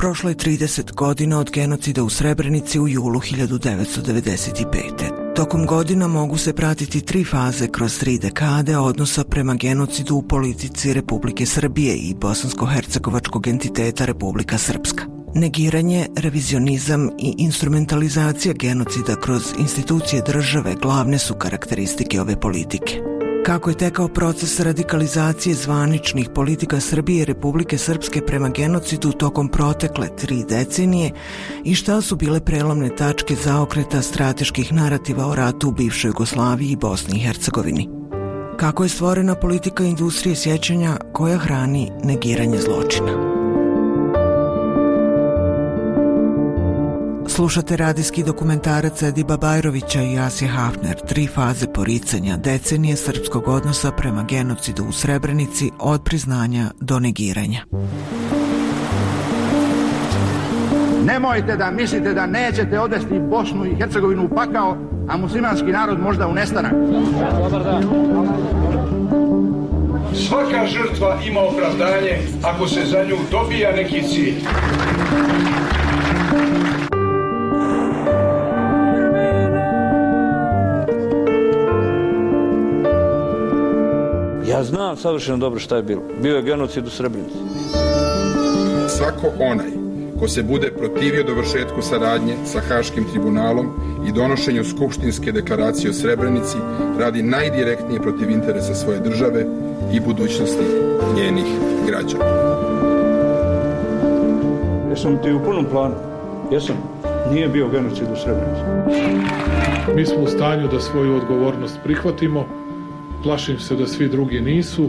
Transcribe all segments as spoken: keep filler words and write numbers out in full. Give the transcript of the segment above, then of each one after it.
Prošlo je trideset godina od genocida u Srebrenici u julu hiljadu devetsto devedeset pete. Tokom godina mogu se pratiti tri faze kroz tri dekade odnosa prema genocidu u politici Republike Srbije i bosansko-hercegovačkog entiteta Republika Srpska. Negiranje, revizionizam i instrumentalizacija genocida kroz institucije države glavne su karakteristike ove politike. Kako je tekao proces radikalizacije zvaničnih politika Srbije i Republike Srpske prema genocidu tokom protekle tri decenije i šta su bile prelomne tačke zaokreta strateških narativa o ratu u bivšoj Jugoslaviji i Bosni i Hercegovini. Kako je stvorena politika industrije sjećanja koja hrani negiranje zločina. Slušate radijski dokumentarac Ediba Bajrovića i Asje Hafner, tri faze poricanja, decenije srpskog odnosa prema genocidu u Srebrenici od priznanja do negiranja. Nemojte da mislite da nećete odvesti Bosnu i Hercegovinu u pakao, a muslimanski narod možda u nestanak. Dobar dan. Svaka žrtva ima opravdanje ako se za nju dobija neki cilj. Ja znam savršeno dobro šta je bilo. Bio je genocid u Srebrenici. Svako onaj ko se bude protivio dovršetku saradnje sa Haškim tribunalom i donošenju skupštinske deklaracije o Srebrenici radi najdirektnije protiv interesa svoje države i budućnosti njenih građana. Jesam ti u punom planu? Jesam. Nije bio genocid u Srebrenici. Mi smo u stanju da svoju odgovornost prihvatimo. Plašim se da svi drugi nisu.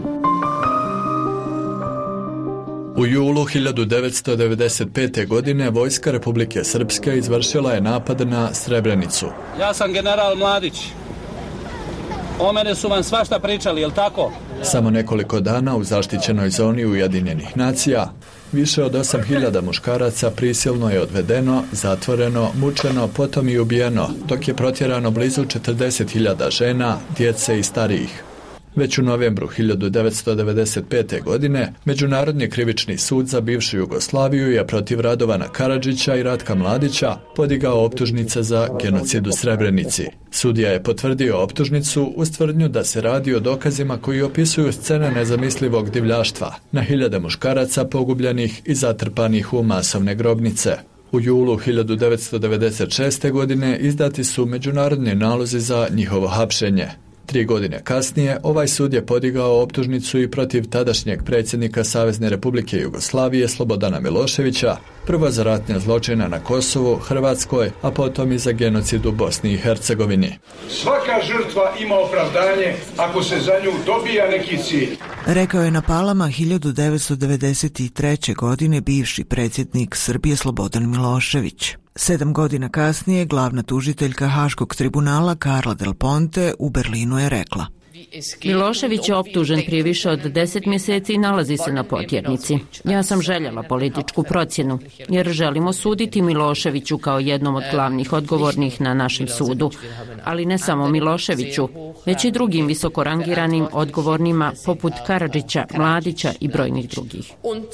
U julu hiljadu devetsto devedeset pete. godine vojska Republike Srpske izvršila je napad na Srebrenicu. Ja sam general Mladić. O mene su vam svašta pričali, jel tako? Samo nekoliko dana u zaštićenoj zoni Ujedinjenih nacija više od osam hiljada muškaraca prisilno je odvedeno, zatvoreno, mučeno, potom i ubijeno, dok je protjerano blizu četrdeset hiljada žena, djece i starijih. Već u novembru hiljadu devetsto devedeset pete. godine Međunarodni krivični sud za bivšu Jugoslaviju je protiv Radovana Karadžića i Ratka Mladića podigao optužnice za genocid u Srebrenici. Sudija je potvrdio optužnicu uz tvrdnju da se radi o dokazima koji opisuju scene nezamislivog divljaštva na hiljade muškaraca pogubljenih i zatrpanih u masovne grobnice. U julu hiljadu devetsto devedeset šeste. godine izdati su međunarodni nalozi za njihovo hapšenje. Tri godine kasnije ovaj sud je podigao optužnicu i protiv tadašnjeg predsjednika Savezne Republike Jugoslavije Slobodana Miloševića, prvo za ratne zločine na Kosovu, Hrvatskoj, a potom i za genocid u Bosni i Hercegovini. Svaka žrtva ima opravdanje ako se za nju dobija neki cilj. Rekao je na Palama hiljadu devetsto devedeset treće. godine bivši predsjednik Srbije Slobodan Milošević. Sedam godina kasnije glavna tužiteljka Haškog tribunala Carla Del Ponte u Berlinu je rekla: Milošević je optužen prije više od deset mjeseci i nalazi se na potjernici. Ja sam željela političku procjenu, jer želimo suditi Miloševiću kao jednom od glavnih odgovornih na našem sudu. Ali ne samo Miloševiću, već i drugim visokorangiranim odgovornima poput Karadžića, Mladića i brojnih drugih.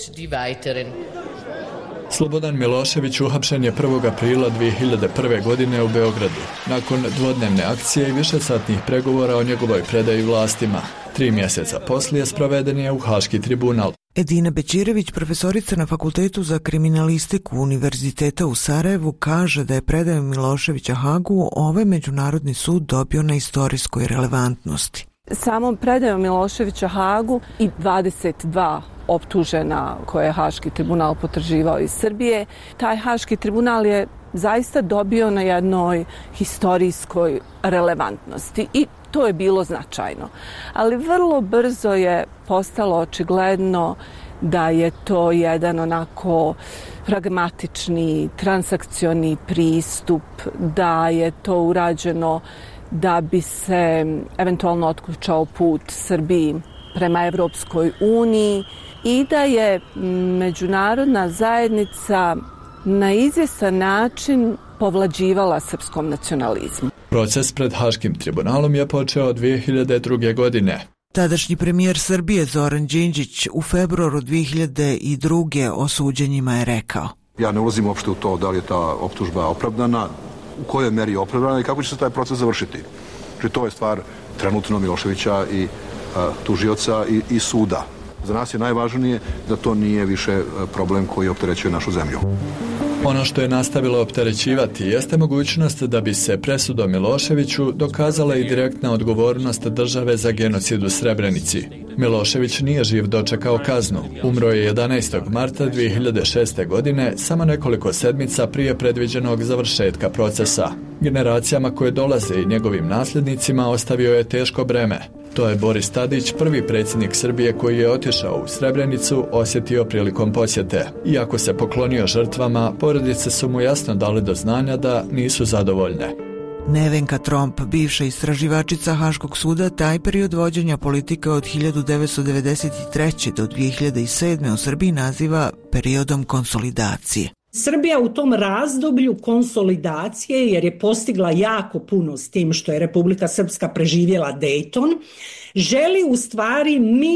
Slobodan Milošević uhapšen je prvog aprila dvije hiljade prve. godine u Beogradu, nakon dvodnevne akcije i višesatnih pregovora o njegovoj predaji vlastima. Tri mjeseca poslije sproveden je u Haški tribunal. Edina Bećirević, profesorica na Fakultetu za kriminalistiku Univerziteta u Sarajevu, kaže da je predajom Miloševića Hagu ovaj međunarodni sud dobio na istorijskoj relevantnosti. Samom predajom Miloševića Hagu i dvadeset dva optužena koje je Haški tribunal potraživao iz Srbije, taj Haški tribunal je zaista dobio na jednoj historijskoj relevantnosti i to je bilo značajno. Ali vrlo brzo je postalo očigledno da je to jedan onako pragmatični, transakcioni pristup, da je to urađeno da bi se eventualno otključao put Srbiji prema Evropskoj uniji i da je međunarodna zajednica na izvjestan način povlađivala srpskom nacionalizmu. Proces pred Haškim tribunalom je počeo dvije hiljade druge. godine. Tadašnji premijer Srbije Zoran Đinđić u februaru dvije hiljade druge. o suđenjima je rekao: Ja ne ulazim uopšte u to da li je ta optužba opravdana, u kojoj meri je opravdana i kako će se taj proces završiti. Znači, to je stvar trenutno Miloševića i a, tužioca i, i suda. Za nas je najvažnije da to nije više problem koji opterećuje našu zemlju. Ono što je nastavilo opterećivati jeste mogućnost da bi se presudom Miloševiću dokazala i direktna odgovornost države za genocid u Srebrenici. Milošević nije živ dočekao kaznu. Umro je jedanaestog marta dvije hiljade šeste. godine, samo nekoliko sedmica prije predviđenog završetka procesa. Generacijama koje dolaze i njegovim nasljednicima ostavio je teško breme. To je Boris Tadić, prvi predsjednik Srbije koji je otišao u Srebrenicu, osjetio prilikom posjete. Iako se poklonio žrtvama, porodice su mu jasno dali do znanja da nisu zadovoljne. Nevenka Tromp, bivša istraživačica Haškog suda, taj period vođenja politike od hiljadu devetsto devedeset treće. do dvije hiljade sedme. u Srbiji naziva periodom konsolidacije. Srbija u tom razdoblju konsolidacije, jer je postigla jako puno s tim što je Republika Srpska preživjela Dayton, želi u stvari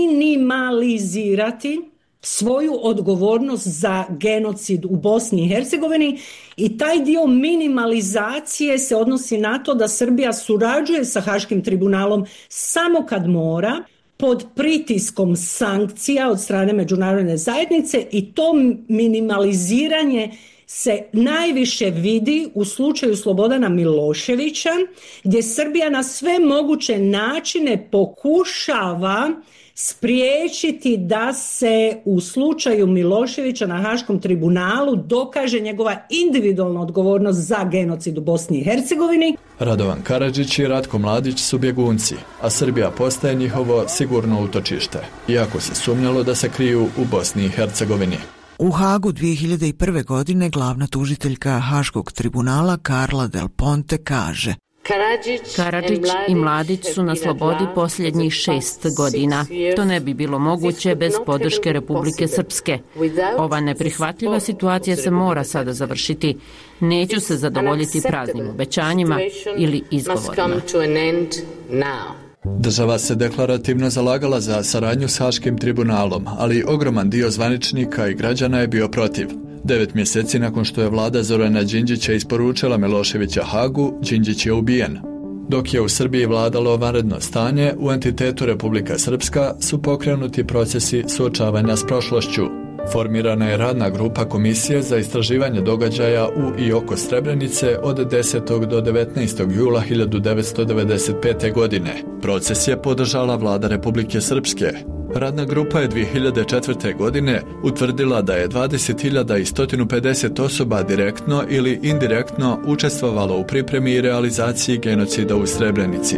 minimalizirati svoju odgovornost za genocid u Bosni i Hercegovini i taj dio minimalizacije se odnosi na to da Srbija surađuje sa Haškim tribunalom samo kad mora, pod pritiskom sankcija od strane međunarodne zajednice, i to minimaliziranje se najviše vidi u slučaju Slobodana Miloševića, gdje Srbija na sve moguće načine pokušava spriječiti da se u slučaju Miloševića na Haškom tribunalu dokaže njegova individualna odgovornost za genocid u Bosni i Hercegovini. Radovan Karadžić i Ratko Mladić su bjegunci, a Srbija postaje njihovo sigurno utočište, iako se sumnjalo da se kriju u Bosni i Hercegovini. U Hagu dvije hiljade prve. godine glavna tužiteljka Haškog tribunala Karla Del Ponte kaže: Karadžić i Mladić su na slobodi posljednjih šest godina. To ne bi bilo moguće bez podrške Republike Srpske. Ova neprihvatljiva situacija se mora sada završiti. Neću se zadovoljiti praznim obećanjima ili izgovorima. Država se deklarativno zalagala za saradnju s Haškim tribunalom, ali ogroman dio zvaničnika i građana je bio protiv. Devet mjeseci nakon što je vlada Zorana Đinđića isporučila Miloševića Hagu, Đinđić je ubijen. Dok je u Srbiji vladalo vanredno stanje, u entitetu Republika Srpska su pokrenuti procesi suočavanja s prošlošću. Formirana je radna grupa Komisije za istraživanje događaja u i oko Srebrenice od desetog do devetnaestog jula hiljadu devetsto devedeset pete. godine. Proces je podržala vlada Republike Srpske. Radna grupa je dvije hiljade četvrte. godine utvrdila da je dvadeset hiljada sto pedeset osoba direktno ili indirektno učestvovalo u pripremi i realizaciji genocida u Srebrenici.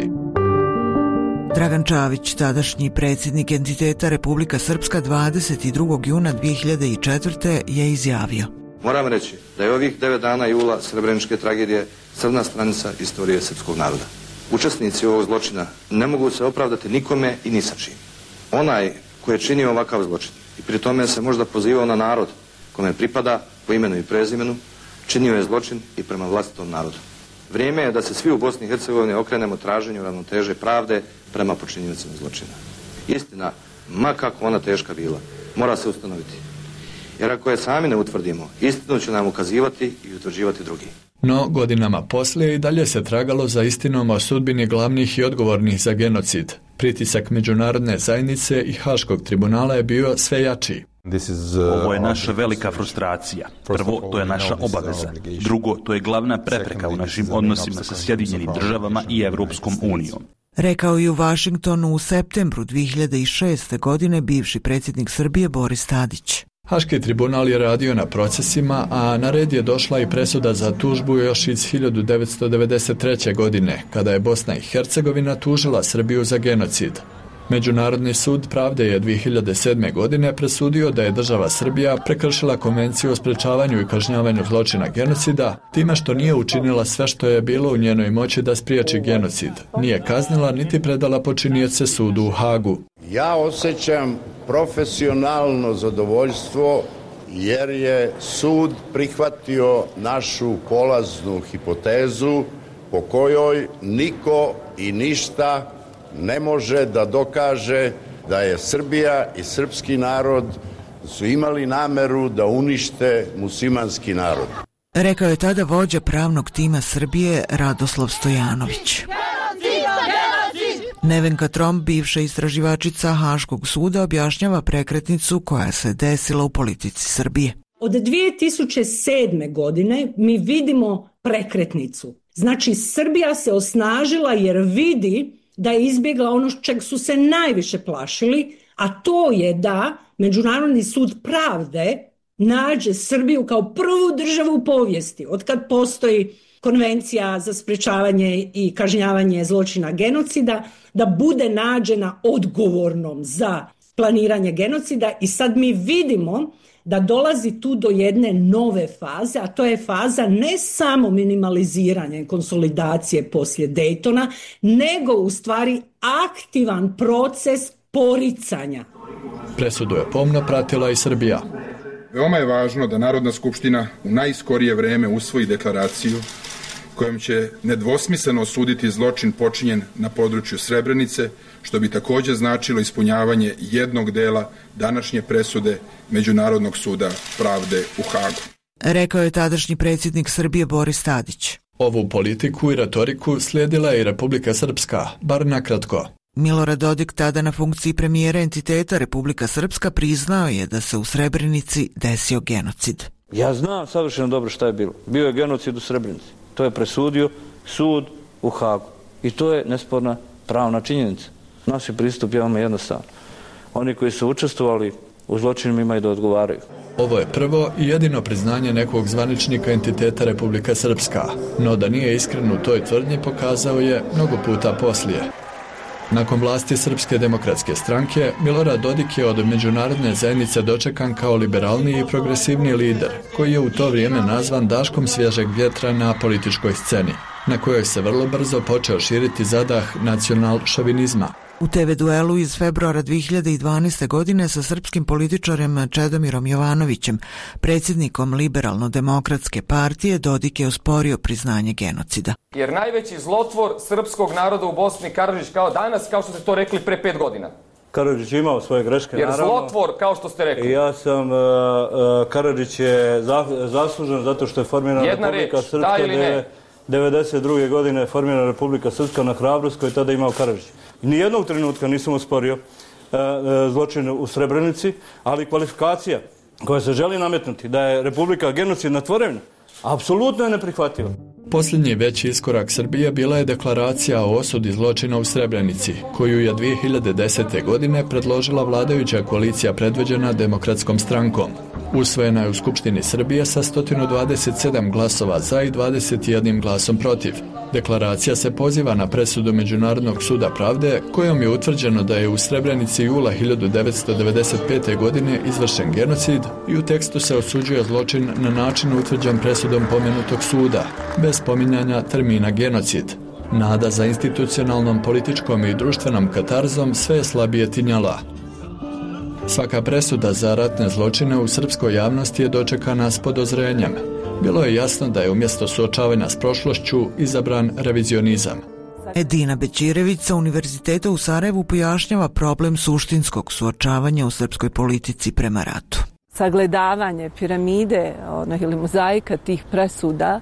Dragan Čavić, tadašnji predsjednik entiteta Republika Srpska, dvadeset drugog juna dvije hiljade četvrte. je izjavio: Moram reći da je ovih devet dana jula srebreničke tragedije crna stranica istorije srpskog naroda. Učesnici ovog zločina ne mogu se opravdati nikome i ni sa čim. Onaj koji je činio ovakav zločin i pri tome se možda pozivao na narod kome pripada po imenu i prezimenu, činio je zločin i prema vlastitom narodu. Vrijeme je da se svi u Bosni i Hercegovini okrenemo traženju ravnoteže pravde prema počinjivacima zločina. Istina, ma kako ona teška bila, mora se ustanoviti. Jer ako je sami ne utvrdimo, istinu će nam ukazivati i utvrđivati drugi. No, godinama poslije i dalje se tragalo za istinom o sudbini glavnih i odgovornih za genocid. Pritisak međunarodne zajednice i Haškog tribunala je bio sve jači. Ovo je naša velika frustracija. Prvo, to je naša obaveza. Drugo, to je glavna prepreka u našim odnosima sa Sjedinjenim državama i Evropskom unijom. Rekao je u Vašingtonu u septembru dvije hiljade šeste. godine bivši predsjednik Srbije Boris Tadić. Haški tribunal je radio na procesima, a na red je došla i presuda za tužbu još iz hiljadu devetsto devedeset treće. godine, kada je Bosna i Hercegovina tužila Srbiju za genocid. Međunarodni sud pravde je dvije hiljade sedme. godine presudio da je država Srbija prekršila konvenciju o sprečavanju i kažnjavanju zločina genocida time što nije učinila sve što je bilo u njenoj moći da spriječi genocid. Nije kaznila niti predala počinioce sudu u Hagu. Ja osjećam profesionalno zadovoljstvo jer je sud prihvatio našu polaznu hipotezu po kojoj niko i ništa ne može da dokaže da je Srbija i srpski narod su imali nameru da unište muslimanski narod. Rekao je tada vođa pravnog tima Srbije Radoslav Stojanović. Nevenka Tromp, bivša istraživačica Haškog suda, objašnjava prekretnicu koja se desila u politici Srbije. Od dvije tisuće sedme. godine mi vidimo prekretnicu. Znači, Srbija se osnažila jer vidi da je izbjegla ono čeg su se najviše plašili, a to je da Međunarodni sud pravde nađe Srbiju kao prvu državu u povijesti, otkad postoji Konvencija za sprečavanje i kažnjavanje zločina genocida, da bude nađena odgovornom za planiranje genocida. I sad mi vidimo da dolazi tu do jedne nove faze, a to je faza ne samo minimaliziranja i konsolidacije poslije Daytona, nego u stvari aktivan proces poricanja. Presudu je pomno pratila i Srbija. Veoma je važno da Narodna skupština u najskorije vreme usvoji deklaraciju kojom će nedvosmisleno osuditi zločin počinjen na području Srebrenice, što bi također značilo ispunjavanje jednog dela današnje presude Međunarodnog suda pravde u Hagu. Rekao je tadašnji predsjednik Srbije Boris Tadić. Ovu politiku i retoriku slijedila je i Republika Srpska, bar nakratko. Milorad Dodik, tada na funkciji premijera entiteta Republika Srpska, priznao je da se u Srebrenici desio genocid. Ja znam savršeno dobro šta je bilo. Bio je genocid u Srebrenici. To je presudio sud u Hagu. I to je nesporna pravna činjenica. Naš je pristup je veoma jednostavan. Oni koji su učestvovali u zločinima imaju da odgovaraju. Ovo je prvo i jedino priznanje nekog zvaničnika entiteta Republika Srpska, no da nije iskren u toj tvrdnji pokazao je mnogo puta poslije. Nakon vlasti Srpske demokratske stranke, Milorad Dodik je od međunarodne zajednice dočekan kao liberalniji i progresivni lider, koji je u to vrijeme nazvan daškom svježeg vjetra na političkoj sceni, na kojoj se vrlo brzo počeo širiti zadah nacional-šovinizma. U te ve duelu iz februara dvije hiljade dvanaeste. godine sa srpskim političarem Čedomirom Jovanovićem, predsjednikom Liberalno-demokratske partije, Dodik je osporio priznanje genocida. Jer najveći zlotvor srpskog naroda u Bosni Karadžić kao danas, kao što ste to rekli pre pet godina. Karadžić je imao svoje greške, jer naravno. Jer zlotvor, kao što ste rekli. Ja sam, uh, uh, Karadžić je za, zaslužen zato što je formirana Jedna Republika reč, Srpska devedeset druge. godine je formirana Republika Srpska na hrabrost koju je tada imao Karadžić. Nijednog trenutka nisam osporio uh, uh, zločin u Srebrenici, ali kvalifikacija koja se želi nametnuti da je Republika genocidna tvorevina, apsolutno je neprihvatljiva. Posljednji veći iskorak Srbije bila je deklaracija o osudi zločina u Srebrenici, koju je dvije hiljade desete. godine predložila vladajuća koalicija predvođena Demokratskom strankom. Usvojena je u Skupštini Srbije sa sto dvadeset sedam glasova za i dvadeset jedan glasom protiv. Deklaracija se poziva na presudu Međunarodnog suda pravde, kojom je utvrđeno da je u Srebrenici jula hiljadu devetsto devedeset pete. godine izvršen genocid i u tekstu se osuđuje zločin na način utvrđen presudom pomenutog suda, bez spominjanja termina genocid. Nada za institucionalnom, političkom i društvenom katarzom sve je slabije tinjala. Svaka presuda za ratne zločine u srpskoj javnosti je dočekana s podozrenjem. Bilo je jasno da je umjesto suočavanja s prošlošću izabran revizionizam. Edina Bećirević sa Univerziteta u Sarajevu pojašnjava problem suštinskog suočavanja u srpskoj politici prema ratu. Sagledavanje piramide ili mozaika tih presuda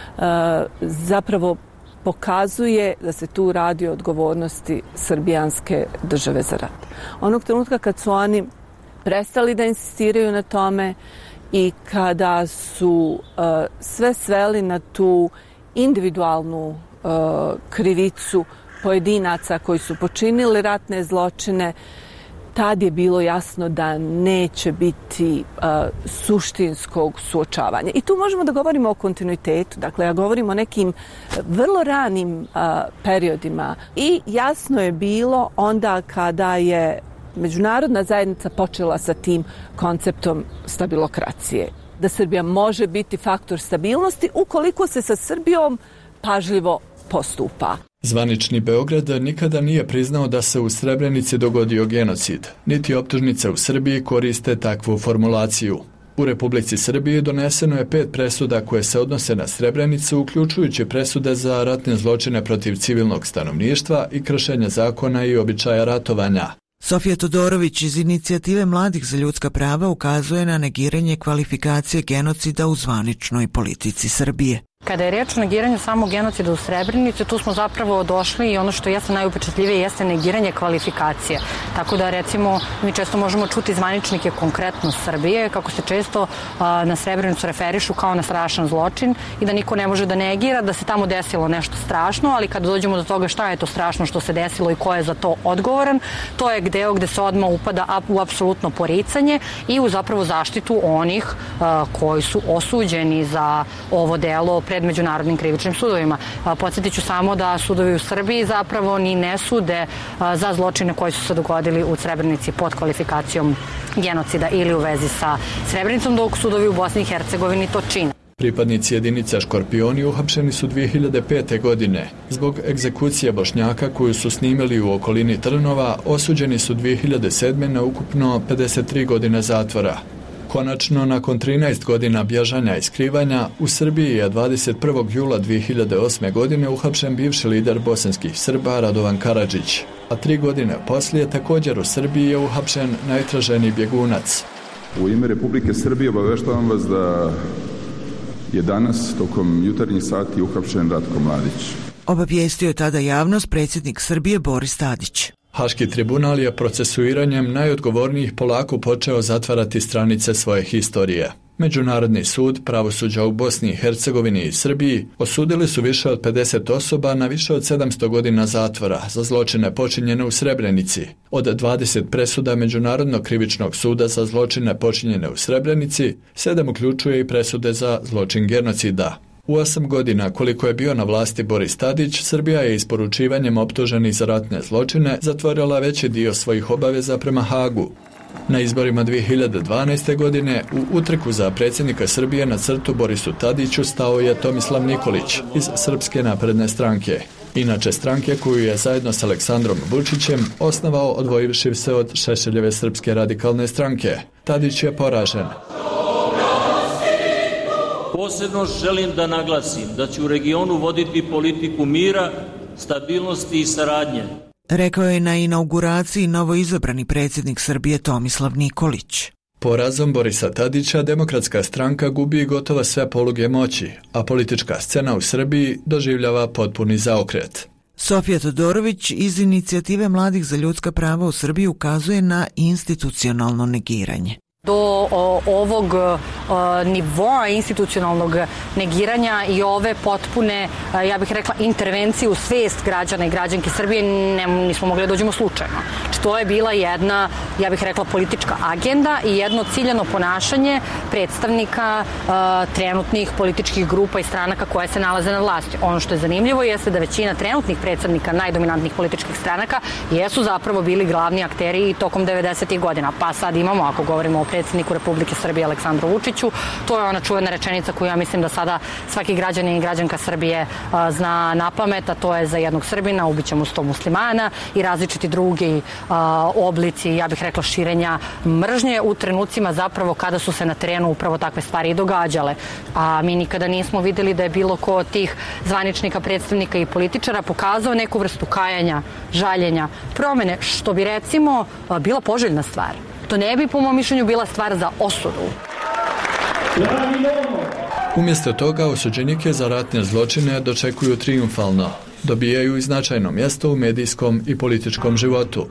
zapravo pokazuje da se tu radi o odgovornosti srbijanske države za rat. Onog trenutka kad su oni prestali da insistiraju na tome i kada su uh, sve sveli na tu individualnu uh, krivicu pojedinaca koji su počinili ratne zločine, tad je bilo jasno da neće biti uh, suštinskog suočavanja. I tu možemo da govorimo o kontinuitetu. Dakle, ja govorim o nekim vrlo ranim uh, periodima. I jasno je bilo onda kada je međunarodna zajednica počela sa tim konceptom stabilokracije. Da Srbija može biti faktor stabilnosti ukoliko se sa Srbijom pažljivo postupa. Zvanični Beograd nikada nije priznao da se u Srebrenici dogodio genocid, niti optužnice u Srbiji koriste takvu formulaciju. U Republici Srbiji doneseno je pet presuda koje se odnose na Srebrenicu, uključujući presude za ratne zločine protiv civilnog stanovništva i kršenje zakona i običaja ratovanja. Sofija Todorović iz Inicijative mladih za ljudska prava ukazuje na negiranje kvalifikacije genocida u zvaničnoj politici Srbije. Kada je reč o negiranju samog genocida u Srebrenici, tu smo zapravo došli i ono što jeste najupečatljivije jeste negiranje kvalifikacije. Tako da recimo mi često možemo čuti zvaničnike konkretno Srbije kako se često a, na Srebrenicu referišu kao na strašan zločin i da niko ne može da negira da se tamo desilo nešto strašno, ali kada dođemo do toga šta je to strašno što se desilo i ko je za to odgovoran, to je deo gde se odmah upada u apsolutno poricanje i u zapravo zaštitu onih a, koji su osuđeni za ovo delo pred međunarodnim krivičnim sudovima. Podsjetit ću samo da sudovi u Srbiji zapravo ni ne sude za zločine koji su se dogodili u Srebrenici pod kvalifikacijom genocida ili u vezi sa Srebrenicom, dok sudovi u Bosni i Hercegovini to čine. Pripadnici jedinica Škorpioni uhapšeni su dvije hiljade pete. godine. Zbog egzekucije Bošnjaka koju su snimili u okolini Trnova, osuđeni su dvije hiljade sedme. na ukupno pedeset tri godine zatvora. Konačno, nakon trinaest godina bježanja i skrivanja, u Srbiji je dvadeset prvog jula dvije hiljade osme. godine uhapšen bivši lider bosanskih Srba Radovan Karadžić, a tri godine poslije također u Srbiji je uhapšen najtraženiji bjegunac. U ime Republike Srbije obaveštavam vas da je danas tokom jutarnjih sati uhapšen Ratko Mladić. Obavijestio je tada javnost predsjednik Srbije Boris Tadić. Haški tribunal je procesuiranjem najodgovornijih polako počeo zatvarati stranice svoje historije. Međunarodni sud pravosuđa u Bosni i Hercegovini i Srbiji osudili su više od pedeset osoba na više od sedamsto godina zatvora za zločine počinjene u Srebrenici. Od dvadeset presuda Međunarodnog krivičnog suda za zločine počinjene u Srebrenici, sedam uključuje i presude za zločin genocida. U osam godina koliko je bio na vlasti Boris Tadić, Srbija je isporučivanjem optuženih za ratne zločine zatvorila veći dio svojih obaveza prema Hagu. Na izborima dvije hiljade dvanaeste. godine u utrku za predsjednika Srbije na crtu Borisu Tadiću stao je Tomislav Nikolić iz Srpske napredne stranke. Inače stranke koju je zajedno s Aleksandrom Vučićem osnovao odvojivši se od Šešeljeve Srpske radikalne stranke. Tadić je poražen. Posebno želim da naglasim da će u regionu voditi politiku mira, stabilnosti i saradnje. Rekao je na inauguraciji novoizabrani predsjednik Srbije Tomislav Nikolić. Porazom Borisa Tadića demokratska stranka gubi gotovo sve poluge moći, a politička scena u Srbiji doživljava potpuni zaokret. Sofija Todorović iz Inicijative mladih za ljudska prava u Srbiji ukazuje na institucionalno negiranje. Do o, ovog o, nivoa institucionalnog negiranja i ove potpune, ja bih rekla, intervencije u svest građana i građanke Srbije ne, nismo mogli da dođemo slučajno. To je bila jedna, ja bih rekla, politička agenda i jedno ciljano ponašanje predstavnika a, trenutnih političkih grupa i stranaka koje se nalaze na vlasti. Ono što je zanimljivo jeste da većina trenutnih predstavnika najdominantnijih političkih stranaka jesu zapravo bili glavni akteri i tokom devedesetih godina. Pa sad imamo, ako govorimo o predsjedniku Republike Srbije Aleksandru Vučiću, to je ona čuvena rečenica koju ja mislim da sada svaki građanin i građanka Srbije a, zna na pamet, a to je za jednog Srbina ubićemo sto muslimana i različiti drugi a, oblici, ja bih rekla, širenja mržnje u trenucima zapravo kada su se na terenu upravo takve stvari i događale. A mi nikada nismo videli da je bilo ko od tih zvaničnika, predstavnika i političara pokazao neku vrstu kajanja, žaljenja, promene, što bi recimo a, bila poželjna stvar. To ne bi, po mom mišljenju, bila stvar za osudu. Umjesto toga osuđenike za ratne zločine dočekuju triumfalno. Dobijaju i značajno mjesto u medijskom i političkom životu.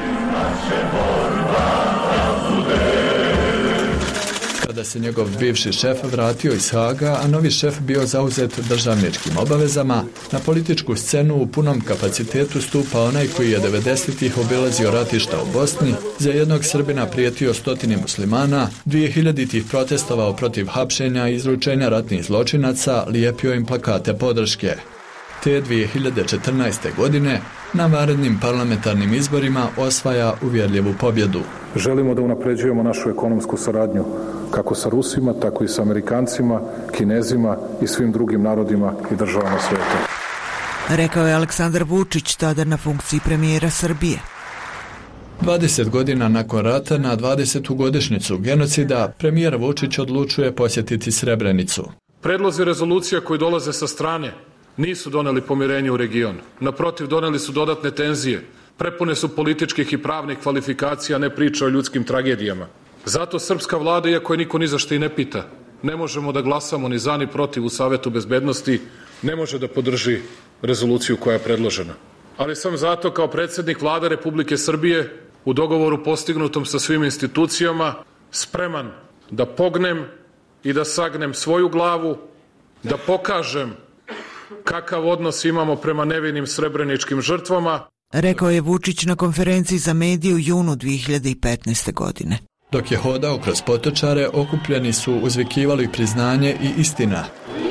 Kada se njegov bivši šef vratio iz Haga, a novi šef bio zauzet državničkim obavezama, na političku scenu u punom kapacitetu stupa onaj koji je devedesetih obilazio ratišta u Bosni, za jednog Srbina prijetio stotini muslimana, dvije hiljaditih protestovao protiv hapšenja i izručenja ratnih zločinaca, lijepio im plakate podrške. Te dvije hiljade četrnaeste. godine na vanrednim parlamentarnim izborima osvaja uvjerljivu pobjedu. Želimo da unapređujemo našu ekonomsku saradnju kako sa Rusima, tako i sa Amerikancima, Kinezima i svim drugim narodima i državama svijeta. Rekao je Aleksandar Vučić, tada na funkciji premijera Srbije. dvadeset godina nakon rata, na dvadesetu godišnjicu genocida, premijer Vučić odlučuje posjetiti Srebrenicu. Predlozi rezolucija koji dolaze sa strane nisu doneli pomirenje u regionu. Naprotiv, doneli su dodatne tenzije, prepune su političkih i pravnih kvalifikacija, ne priča o ljudskim tragedijama. Zato srpska vlada, iako je niko ni za što i ne pita, ne možemo da glasamo ni za ni protiv u Savetu bezbednosti, ne može da podrži rezoluciju koja je predložena. Ali sam zato kao predsjednik Vlade Republike Srbije u dogovoru postignutom sa svim institucijama spreman da pognem i da sagnem svoju glavu, da pokažem kakav odnos imamo prema nevinim srebreničkim žrtvama. Rekao je Vučić na konferenciji za medije u junu dvije hiljade petnaeste. godine. Dok je hodao kroz Potočare, okupljeni su uzvikivali priznanje i istina.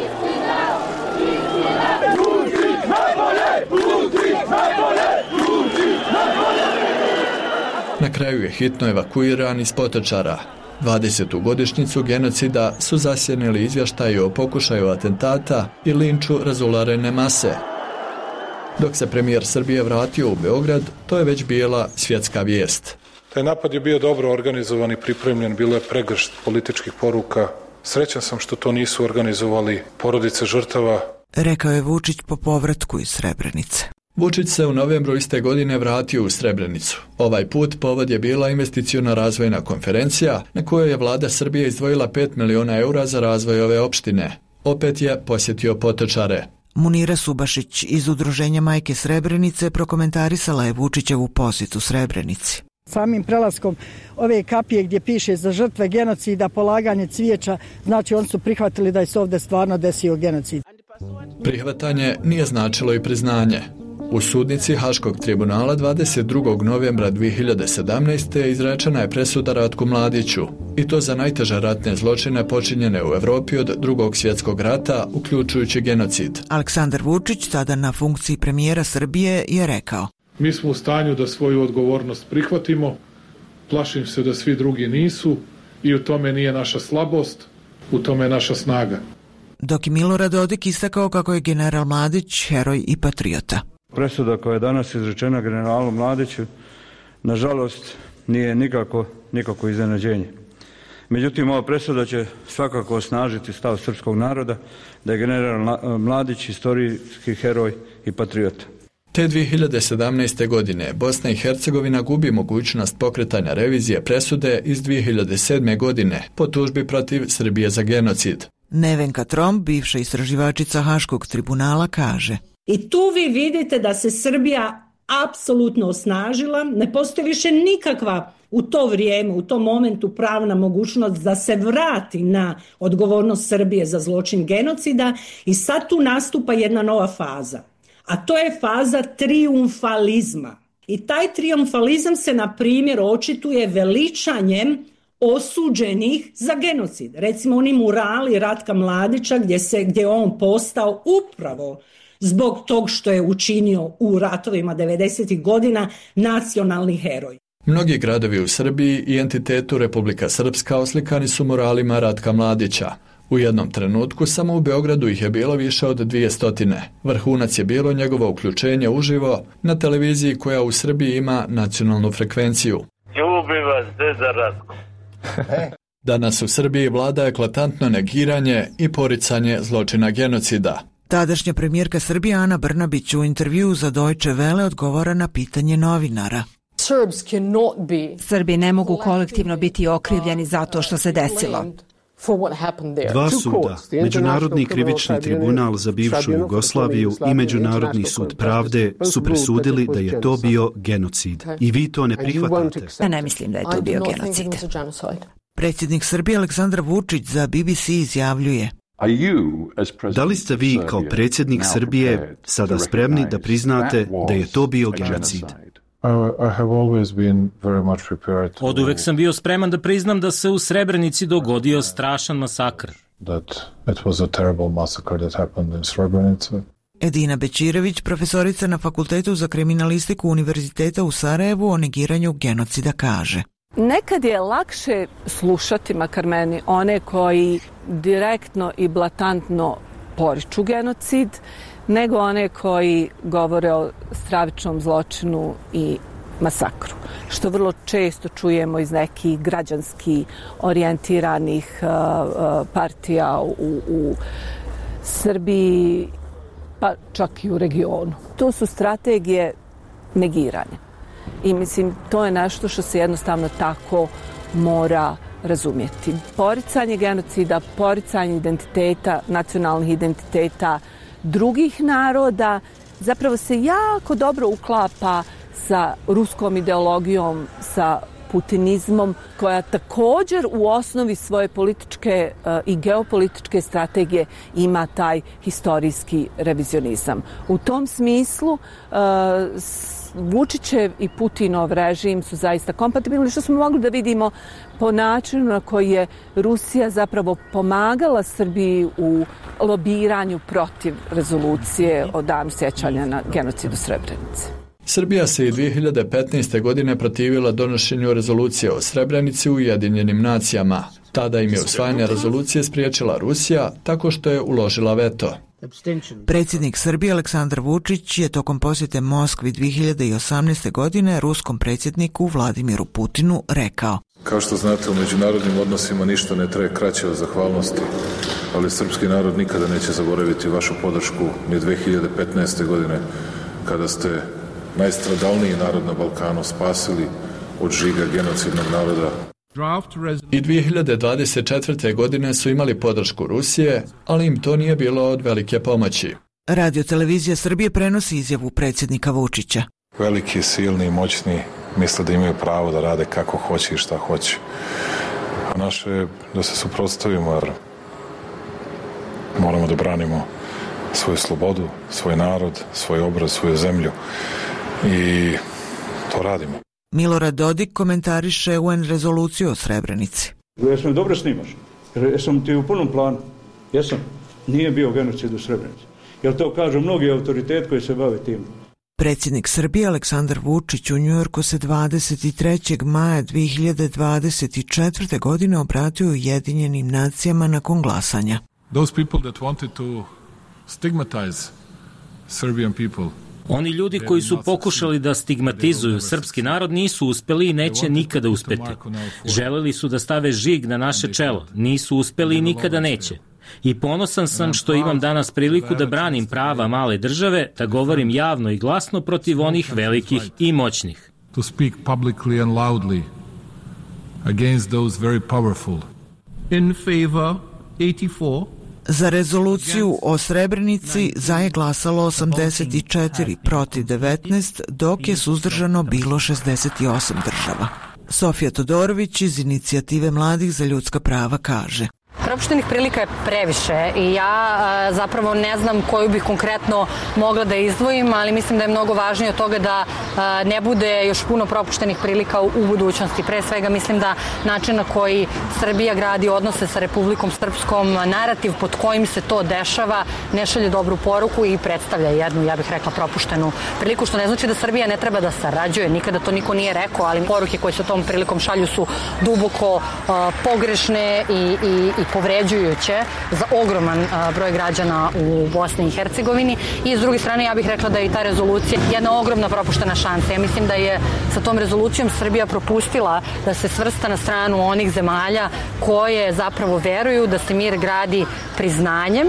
Na kraju je hitno evakuiran iz Potočara. dvadesetu godišnjicu genocida su zasjenili izvještaji o pokušaju atentata i linču razularene mase. Dok se premijer Srbije vratio u Beograd, to je već bila svjetska vijest. Taj napad je bio dobro organizovan i pripremljen, bilo je pregršt političkih poruka. Srećan sam što to nisu organizovali porodice žrtava. Rekao je Vučić po povratku iz Srebrenice. Vučić se u novembru iste godine vratio u Srebrenicu. Ovaj put povod je bila investiciona razvojna konferencija na kojoj je vlada Srbije izdvojila pet miliona eura za razvoj ove opštine. Opet je posjetio Potočare. Munira Subašić iz Udruženja Majke Srebrenice prokomentarisala je Vučićevu posjetu Srebrenici. Samim prelaskom ove kapije gdje piše za žrtve genocida, polaganje cvijeća, znači oni su prihvatili da je se ovdje stvarno desio genocid. Prihvatanje nije značilo i priznanje. U sudnici Haškog tribunala dvadeset drugog novembra dvije hiljade sedamnaeste. izrečena je presuda Ratku Mladiću, i to za najteže ratne zločine počinjene u Evropi od Drugog svjetskog rata, uključujući genocid. Aleksandar Vučić, tada na funkciji premijera Srbije, je rekao: Mi smo u stanju da svoju odgovornost prihvatimo, plašim se da svi drugi nisu i u tome nije naša slabost, u tome je naša snaga. Dok je Milorad Dodik istakao kako je general Mladić heroj i patriota. Presuda koja je danas izrečena generalu Mladiću, nažalost, nije nikako, nikako iznenađenje. Međutim, ova presuda će svakako osnažiti stav srpskog naroda da je general Mladić historijski heroj i patriota. Te dvije hiljade sedamnaeste. godine Bosna i Hercegovina gubi mogućnost pokretanja revizije presude iz dvije hiljade sedme. godine po tužbi protiv Srbije za genocid. Nevenka Tromp, bivša istraživačica Haškog tribunala, kaže: I tu vi vidite da se Srbija apsolutno osnažila, ne postoji više nikakva u to vrijeme, u tom momentu pravna mogućnost da se vrati na odgovornost Srbije za zločin genocida i sad tu nastupa jedna nova faza. A to je faza trijumfalizma. I taj trijumfalizam se, na primjer, očituje veličanjem osuđenih za genocid. Recimo oni murali Ratka Mladića gdje, se, gdje je on postao upravo zbog tog što je učinio u ratovima devedesetih godina nacionalni heroj. Mnogi gradovi u Srbiji i entitetu Republika Srpska oslikani su muralima Ratka Mladića. U jednom trenutku samo u Beogradu ih je bilo više od dvije stotine. Vrhunac je bilo njegovo uključenje uživo na televiziji koja u Srbiji ima nacionalnu frekvenciju. Ljubi vas, deda Ratko. Danas u Srbiji vlada eklatantno negiranje i poricanje zločina genocida. Tadašnja premijerka Srbije Ana Brnabić u intervjuu za Deutsche Welle odgovara na pitanje novinara. Srbi ne mogu kolektivno biti okrivljeni za to što se desilo. Dva suda, Međunarodni krivični tribunal za bivšu Jugoslaviju i Međunarodni sud pravde su presudili da je to bio genocid. I vi to ne prihvatate. Ja ne mislim da je to bio genocid. Predsjednik Srbije Aleksandar Vučić za B B C izjavljuje: Da li ste vi kao predsjednik Srbije sada spremni da priznate da je to bio genocid? Oduvek sam bio spreman da priznam da se u Srebrenici dogodio strašan masakr. Edina Bećirević, profesorica na Fakultetu za kriminalistiku Univerziteta u Sarajevu, o negiranju genocida kaže: Nekad je lakše slušati, makar meni, one koji direktno i blatantno poriču genocid, nego one koji govore o stravičnom zločinu i masakru, što vrlo često čujemo iz nekih građanski orijentiranih uh, uh, partija u, u Srbiji, pa čak i u regionu. To su strategije negiranja. I mislim, to je nešto što se jednostavno tako mora razumjeti. Poricanje genocida, poricanje identiteta, nacionalnih identiteta drugih naroda zapravo se jako dobro uklapa sa ruskom ideologijom, sa putinizmom, koja također u osnovi svoje političke uh, i geopolitičke strategije ima taj historijski revizionizam. U tom smislu uh, Vučićev i Putinov režim su zaista kompatibilni, što smo mogli da vidimo po načinu na koji je Rusija zapravo pomagala Srbiji u lobiranju protiv rezolucije o danu sjećanja na genocid u Srebrenici. Srbija se i dvije hiljade petnaeste. godine protivila donošenju rezolucije o Srebrenici u Ujedinjenim nacijama. Tada im je usvajanje rezolucije spriječila Rusija tako što je uložila veto. Predsjednik Srbije Aleksandar Vučić je tokom posjete Moskvi dvije hiljade osamnaeste. godine ruskom predsjedniku Vladimiru Putinu rekao: Kao što znate, u međunarodnim odnosima ništa ne traje kraće od zahvalnosti, ali srpski narod nikada neće zaboraviti vašu podršku ni dvije hiljade petnaeste. godine, kada ste najstradalniji narod na Balkanu spasili od žiga genocidnog naroda. I dvije hiljade dvadeset četvrte. godine su imali podršku Rusije, ali im to nije bilo od velike pomoći. Radio televizija Srbije prenosi izjavu predsjednika Vučića. Veliki, silni, moćni misle da imaju pravo da rade kako hoće i šta hoće. A naše je da se suprotstavimo, jer moramo da branimo svoju slobodu, svoj narod, svoj obraz, svoju zemlju. I to radimo. Milorad Dodik komentariše U N rezoluciju o Srebrenici. Jesam dobro snimaš? Jesam ti u punom planu? Jesam. Nije bio genocid u Srebrenici. Jel to kažu mnogi autoritet koji se bave tim? Predsjednik Srbije Aleksandar Vučić u Njujorku se dvadeset trećeg maja dvije hiljade dvadeset četvrte. godine obratio Ujedinjenim nacijama nakon glasanja. Those people that wanted to stigmatize Serbian people. Oni ljudi koji su pokušali da stigmatizuju srpski narod nisu uspeli i neće nikada uspeti. Želeli su da stave žig na naše čelo, nisu uspeli i nikada neće. I ponosan sam što imam danas priliku da branim prava male države, da govorim javno i glasno protiv onih velikih i moćnih. To speak publicly and loudly against those very powerful. In favor eighty-four. Za rezoluciju o Srebrenici za je glasalo osamdeset četiri, protiv devetnaest, dok je suzdržano bilo šezdeset osam država. Sofija Todorović iz Inicijative mladih za ljudska prava kaže: Propuštenih prilika je previše i ja a, zapravo ne znam koju bih konkretno mogla da izdvojim, ali mislim da je mnogo važnije od toga da a, ne bude još puno propuštenih prilika u, u budućnosti. Pre svega mislim da način na koji Srbija gradi odnose sa Republikom Srpskom, narativ pod kojim se to dešava, ne šalje dobru poruku i predstavlja jednu, ja bih rekla, propuštenu priliku, što ne znači da Srbija ne treba da sarađuje, nikada to niko nije rekao, ali poruke koje se tom prilikom šalju su duboko a, pogrešne i, i, i povređujuće za ogroman a, broj građana u Bosni i Hercegovini. I s druge strane, ja bih rekla da je i ta rezolucija jedna ogromna propuštena šansa. Ja mislim da je sa tom rezolucijom Srbija propustila da se svrsta na stranu onih zemalja koje zapravo veruju da se mir gradi priznanjem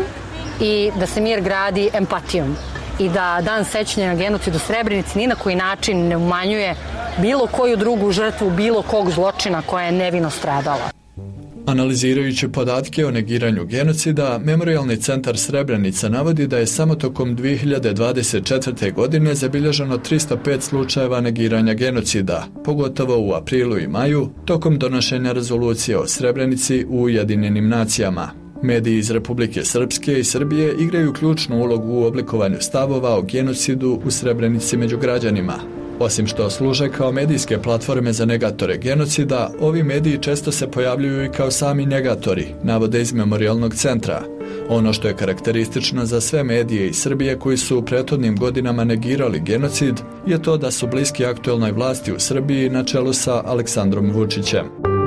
i da se mir gradi empatijom. I da dan sećanja na genocid u Srebrenici ni na koji način ne umanjuje bilo koju drugu žrtvu, bilo kog zločina koja je nevino stradala. Analizirajući podatke o negiranju genocida, Memorijalni centar Srebrenica navodi da je samo tokom dvije hiljade dvadeset četvrte. godine zabilježeno tristo pet slučajeva negiranja genocida, pogotovo u aprilu i maju, tokom donošenja rezolucije o Srebrenici u Ujedinjenim nacijama. Mediji iz Republike Srpske i Srbije igraju ključnu ulogu u oblikovanju stavova o genocidu u Srebrenici među građanima. Osim što služe kao medijske platforme za negatore genocida, ovi mediji često se pojavljuju i kao sami negatori, navode iz Memorijalnog centra. Ono što je karakteristično za sve medije iz Srbije koji su u prethodnim godinama negirali genocid je to da su bliski aktuelnoj vlasti u Srbiji na čelu sa Aleksandrom Vučićem.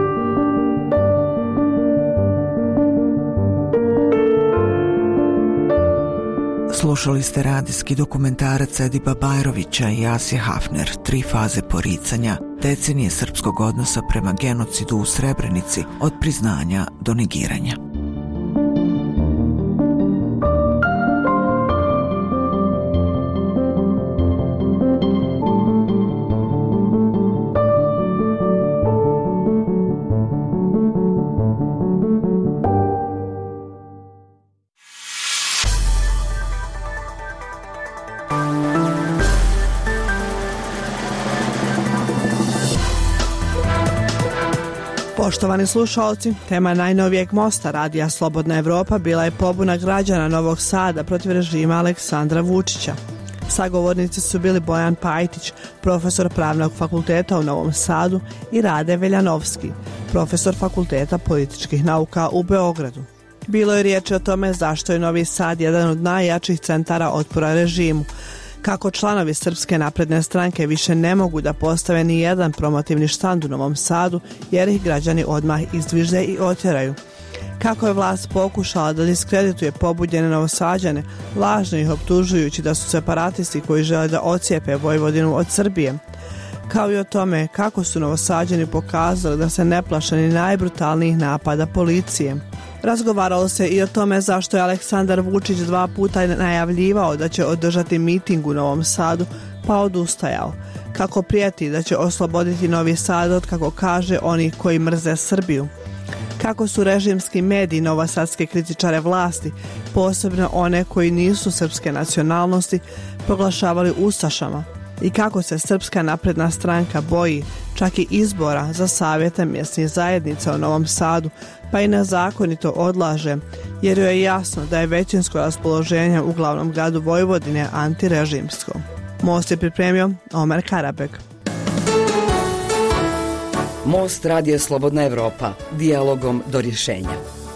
Slušali ste radijski dokumentarac Ediba Bajrovića i Asije Hafner, Tri faze poricanja, decenije srpskog odnosa prema genocidu u Srebrenici, od priznanja do negiranja. Poštovani slušalci, tema najnovijeg mosta radija Slobodna Evropa bila je pobuna građana Novog Sada protiv režima Aleksandra Vučića. Sagovornici su bili Bojan Pajtić, profesor Pravnog fakulteta u Novom Sadu, i Rade Veljanovski, profesor Fakulteta političkih nauka u Beogradu. Bilo je riječi o tome zašto je Novi Sad jedan od najjačih centara otpora režimu, kako članovi Srpske napredne stranke više ne mogu da postave ni jedan promotivni štand u Novom Sadu jer ih građani odmah izdviže i otjeraju. Kako je vlast pokušala da diskredituje pobudjene Novosađane, lažno ih optužujući da su separatisti koji žele da ocijepe Vojvodinu od Srbije. Kao i o tome kako su Novosađani pokazali da se ne plaše ni najbrutalnijih napada policije. Razgovaralo se i o tome zašto je Aleksandar Vučić dva puta najavljivao da će održati miting u Novom Sadu, pa odustajao. Kako prijeti da će osloboditi Novi Sad od, kako kaže, onih koji mrze Srbiju. Kako su režimski mediji novosadske kritičare vlasti, posebno one koji nisu srpske nacionalnosti, proglašavali ustašama. I kako se Srpska napredna stranka boji čak i izbora za savjete mjesnih zajednica u Novom Sadu, pa i nezakonito odlaže, jer joj je jasno da je većinsko raspoloženje u glavnom gradu Vojvodine antirežimsko. Most je pripremio Omer Karabek. Most radija Slobodna Evropa, dijalogom do rješenja.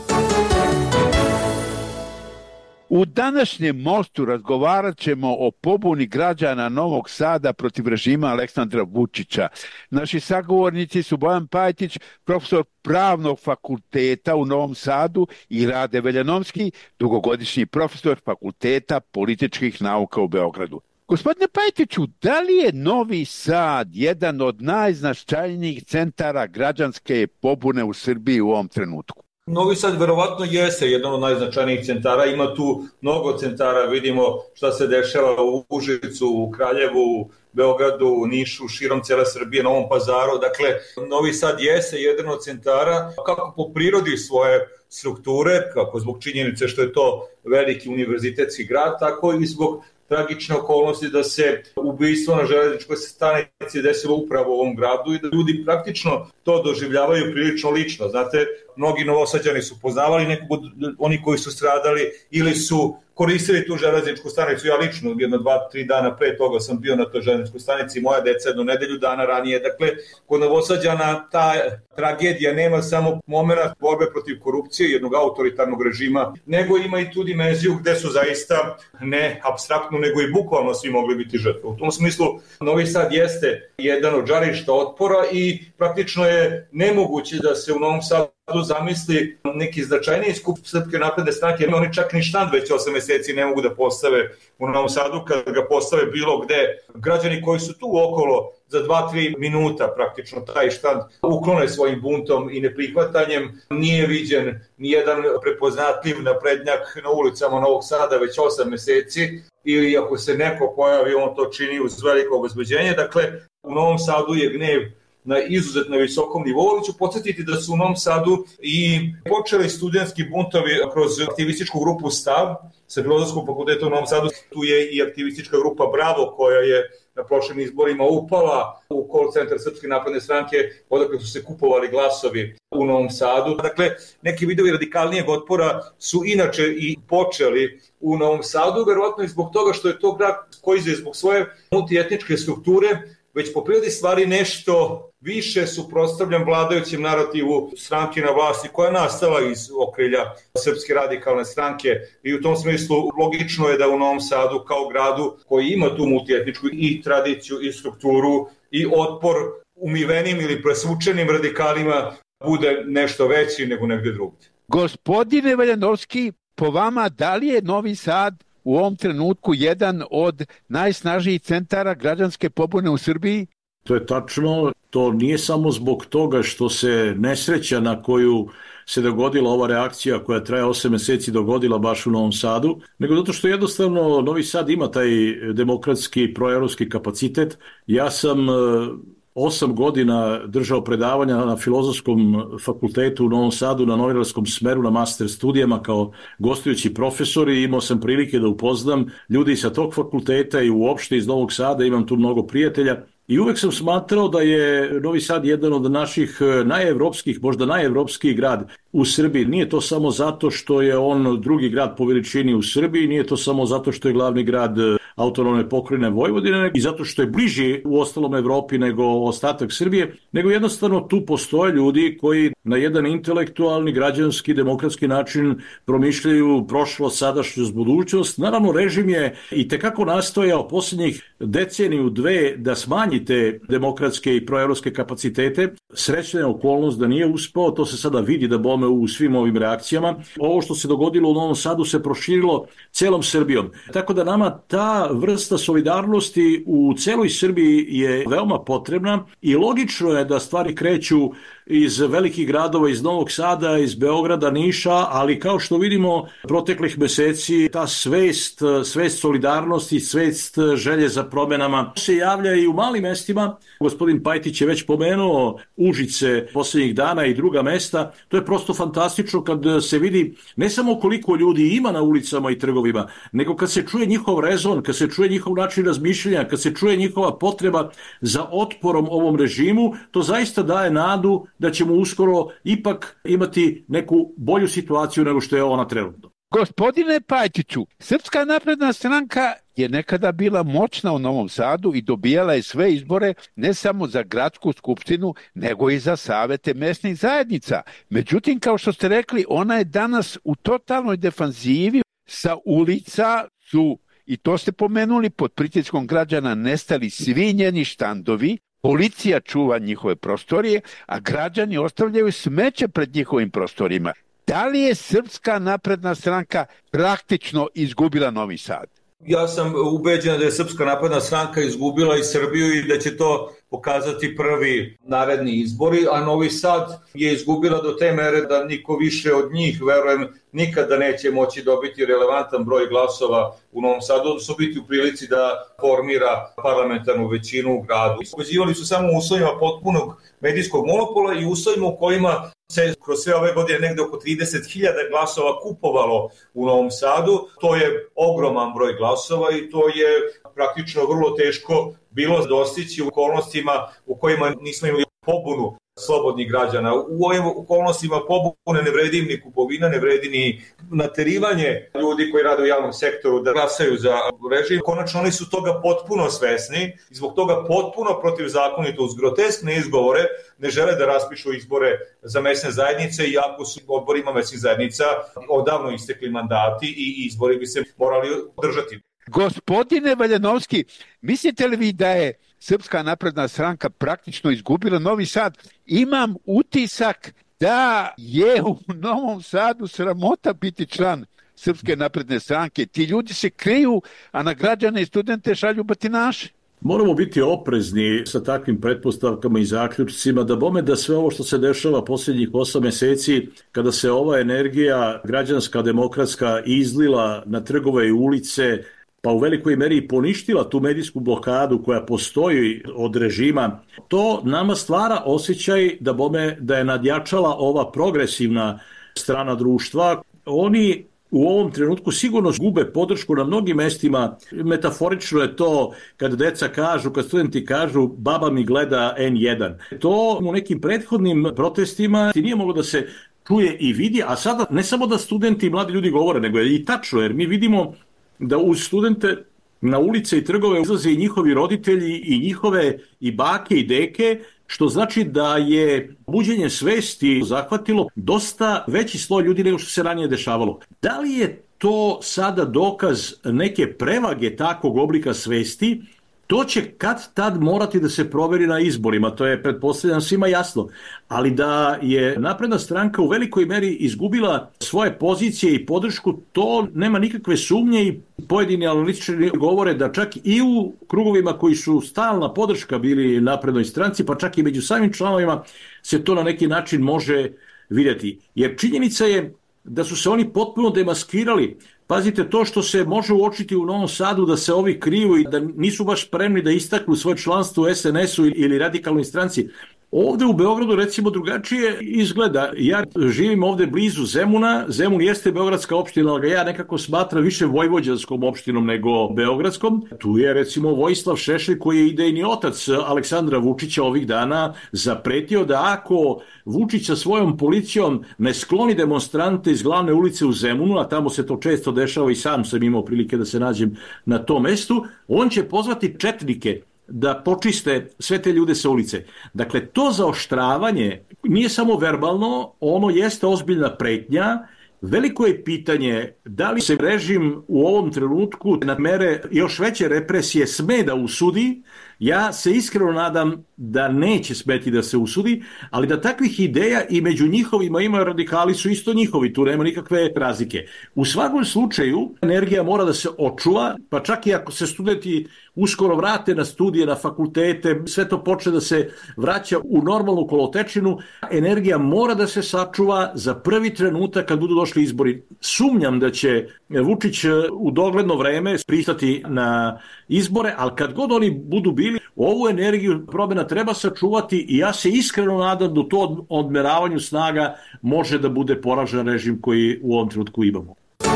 U današnjem mostu razgovarat ćemo o pobuni građana Novog Sada protiv režima Aleksandra Vučića. Naši sagovornici su Bojan Pajtić, profesor Pravnog fakulteta u Novom Sadu, i Rade Veljanovski, dugogodišnji profesor Fakulteta političkih nauka u Beogradu. Gospodine Pajtiću, da li je Novi Sad jedan od najznačajnijih centara građanske pobune u Srbiji u ovom trenutku? Novi Sad verovatno jeste jedan od najznačajnijih centara, ima tu mnogo centara, vidimo šta se dešava u Užicu, u Kraljevu, Beogradu, Nišu, širom cijele Srbije, Novom Pazaru. Dakle, Novi Sad jeste jedan od centara, kako po prirodi svoje strukture, kako zbog činjenice što je to veliki univerzitetski grad, tako i zbog tragične okolnosti da se ubistvo na železničkoj stanici desilo upravo u ovom gradu i da ljudi praktično to doživljavaju prilično lično. Znate, mnogi Novosađani su poznavali nekog od oni koji su stradali ili su koristili tu železničku stanicu. Ja lično jedno, dva, tri dana pre toga sam bio na toj železničkoj stanici, moja deca jedno nedelju dana ranije. Dakle, kod Novosađana ta tragedija nema samo moment borbe protiv korupcije, jednog autoritarnog režima, nego ima i tu dimenziju gde su zaista ne apstraktno, nego i bukvalno svi mogli biti žrtve. U tom smislu, Novi Sad jeste jedan od žarišta otpora i praktično je nemoguće da se u Novom Sadu zamisli neki značajniji skup Srpske napredne stranke. Oni čak ni štand već osam meseci ne mogu da postave u Novom Sadu, kad ga postave bilo gde. Građani koji su tu okolo za dva do tri minuta praktično taj štand uklone svojim buntom i neprihvatanjem. Nije viđen nijedan prepoznatljiv naprednjak na ulicama Novog Sada već osam meseci, ili ako se neko pojavi, on to čini uz veliko obezbeđenje. Dakle, u Novom Sadu je gnev na izuzetno visokom nivou, ali ću podsjetiti da su u Novom Sadu i počeli studentski buntovi kroz aktivističku grupu Stav sa Filozofskog fakulteta u Novom Sadu. Tu je i aktivistička grupa Bravo, koja je na prošlim izborima upala u call centar Srpske napredne stranke, odakle su se kupovali glasovi u Novom Sadu. Dakle, neki vidovi radikalnijeg otpora su inače i počeli u Novom Sadu, verovatno i zbog toga što je to grad koji je zbog svoje multietničke strukture već po prirodi stvari nešto više suprotstavljen vladajućem narativu stranke na vlasti, koja je nastala iz okrilja Srpske radikalne stranke, i u tom smislu logično je da u Novom Sadu kao gradu koji ima tu multietničku i tradiciju i strukturu i otpor umivenim ili presvučenim radikalima bude nešto veći nego negde drugdje. Gospodine Veljanovski, po vama, da li je Novi Sad u ovom trenutku jedan od najsnažnijih centara građanske pobune u Srbiji? To je tačno, to nije samo zbog toga što se nesreća na koju se dogodila ova reakcija koja traje osam meseci dogodila baš u Novom Sadu, nego zato što jednostavno Novi Sad ima taj demokratski proevropski kapacitet. Ja sam osam godina držao predavanja na Filozofskom fakultetu u Novom Sadu na novinarskom smeru na master studijama kao gostujući profesor i imao sam prilike da upoznam ljudi sa tog fakulteta i uopšte iz Novog Sada, imam tu mnogo prijatelja. I uvek sam smatrao da je Novi Sad jedan od naših najevropskih, možda najevropskiji grad u Srbiji. Nije to samo zato što je on drugi grad po veličini u Srbiji, nije to samo zato što je glavni grad autonomne pokrajine Vojvodine i zato što je bliži u ostalom Evropi nego ostatak Srbije, nego jednostavno tu postoje ljudi koji na jedan intelektualni, građanski, demokratski način promišljaju prošlost, sadašnjost, budućnost. Naravno, režim je i tekako nastojao posljednjih deceniju, dve, da smanji te demokratske i proevropske kapacitete. Srećna je okolnost da nije uspeo, to se sada vidi da bome u svim ovim reakcijama. Ovo što se dogodilo u Novom Sadu se proširilo celom Srbijom. Tako da nama ta vrsta solidarnosti u celoj Srbiji je veoma potrebna i logično je da stvari kreću iz velikih gradova, iz Novog Sada, iz Beograda, Niša, ali kao što vidimo proteklih meseci, ta svest, svest solidarnosti, svest želje za promenama se javlja i u malim mestima. Gospodin Pajtić je već pomenuo Užice posljednjih dana i druga mesta. To je prosto fantastično kad se vidi ne samo koliko ljudi ima na ulicama i trgovima, nego kad se čuje njihov rezon, kad se čuje njihov način razmišljanja, kad se čuje njihova potreba za otporom ovom režimu, to zaista daje nadu da ćemo uskoro ipak imati neku bolju situaciju nego što je ona trenutno. Gospodine Pajtiću, Srpska napredna stranka je nekada bila moćna u Novom Sadu i dobijala je sve izbore ne samo za gradsku skupštinu, nego i za savete mesnih zajednica. Međutim, kao što ste rekli, ona je danas u totalnoj defanzivi. Sa ulica su, i to ste pomenuli, pod pritiskom građana nestali svi njeni štandovi, policija čuva njihove prostorije, a građani ostavljaju smeće pred njihovim prostorima. Da li je Srpska napredna stranka praktično izgubila Novi Sad? Ja sam ubeđen da je Srpska napredna stranka izgubila i Srbiju i da će to pokazati prvi naredni izbori, a Novi Sad je izgubila do te mere da niko više od njih, verujem, nikada neće moći dobiti relevantan broj glasova u Novom Sadu, odnosno biti u prilici da formira parlamentarnu većinu u gradu. Ubeđivali su samo u uslovima potpunog medijskog monopola i uslovima u kojima se kroz sve ove godine negde oko trideset hiljada glasova kupovalo u Novom Sadu. To je ogroman broj glasova i to je praktično vrlo teško bilo dostići u okolnostima u kojima nismo imali pobunu slobodnih građana. U ovim okolnostima pobune ne vredi ni kupovina, ne vredi ni naterivanje ljudi koji rade u javnom sektoru da glasaju za režim. Konačno oni su toga potpuno svesni i zbog toga potpuno protivzakonito uz groteskne izgovore ne žele da raspišu izbore za mesne zajednice, iako su odborima mesnih zajednica odavno istekli mandati i izbori bi se morali održati. Gospodine Valjanovski, mislite li vi da je Srpska napredna stranka praktično izgubila Novi Sad? Imam utisak da je u Novom Sadu sramota biti član Srpske napredne stranke. Ti ljudi se kriju, a na građane i studente šalju batinaše. Moramo biti oprezni sa takvim pretpostavkama i zaključcima, da bome da sve ovo što se dešava posljednjih osam meseci, kada se ova energija građanska, demokratska izlila na trgove i ulice, pa u velikoj meri poništila tu medijsku blokadu koja postoji od režima, to nama stvara osjećaj da bome da je nadjačala ova progresivna strana društva. Oni u ovom trenutku sigurno gube podršku na mnogim mestima. Metaforično je to kad deca kažu, kad studenti kažu baba mi gleda en jedan. To u nekim prethodnim protestima nije moglo da se čuje i vidi, a sada ne samo da studenti i mladi ljudi govore, nego je i tačno, jer mi vidimo da uz studente na ulice i trgove izlaze i njihovi roditelji i njihove i bake i deke, što znači da je buđenje svesti zahvatilo dosta veći sloj ljudi nego što se ranije dešavalo. Da li je to sada dokaz neke prevage takvog oblika svesti? To će kad tad morati da se proveri na izborima, to je pretpostavljam svima jasno, ali da je napredna stranka u velikoj meri izgubila svoje pozicije i podršku, to nema nikakve sumnje i pojedini analitičari govore da čak i u krugovima koji su stalna podrška bili naprednoj stranci, pa čak i među samim članovima se to na neki način može vidjeti. Jer činjenica je da su se oni potpuno demaskirali. Pazite, to što se može uočiti u Novom Sadu da se ovi kriju i da nisu baš spremni da istaknu svoje članstvo u es en esu ili radikalnoj stranci, Ovde u Beogradu recimo drugačije izgleda. Ja živim ovde blizu Zemuna. Zemun jeste beogradska opština, ali ga ja nekako smatram više vojvođanskom opštinom nego beogradskom. Tu je recimo Vojislav Šešelj, koji je idejni otac Aleksandra Vučića, ovih dana zapretio da ako Vučić sa svojom policijom ne skloni demonstrante iz glavne ulice u Zemunu, a tamo se to često dešava i sam sam imao prilike da se nađem na tom mestu, on će pozvati četnike da počiste sve te ljude sa ulice. Dakle, to zaoštravanje nije samo verbalno, ono jeste ozbiljna pretnja. Veliko je pitanje da li se režim u ovom trenutku na mere još veće represije sme da usudi. Ja se iskreno nadam da neće smeti da se usudi, ali da takvih ideja i među njihovima ima radikali su isto njihovi, tu nema nikakve razlike. U svakom slučaju energija mora da se očuva, pa čak i ako se studenti uskoro vrate na studije, na fakultete, sve to počne da se vraća u normalnu kolotečinu, energija mora da se sačuva za prvi trenutak kad budu došli izbori. Sumnjam da će Vučić u dogledno vreme pristati na izbore, ali kad god oni budu bili, ovu energiju promjena treba sačuvati i ja se iskreno nadam da u to odmeravanju snaga može da bude poražen režim koji u ovom trenutku imamo.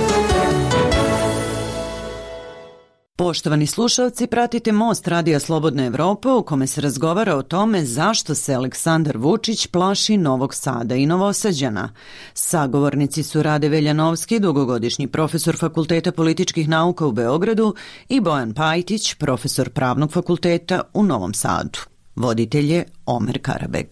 Poštovani slušalci, pratite Most Radija Slobodna Evropa u kome se razgovara o tome zašto se Aleksandar Vučić plaši Novog Sada i Novosađana. Sagovornici su Rade Veljanovski, dugogodišnji profesor Fakulteta političkih nauka u Beogradu, i Bojan Pajtić, profesor Pravnog fakulteta u Novom Sadu. Voditelj je Omer Karabeg.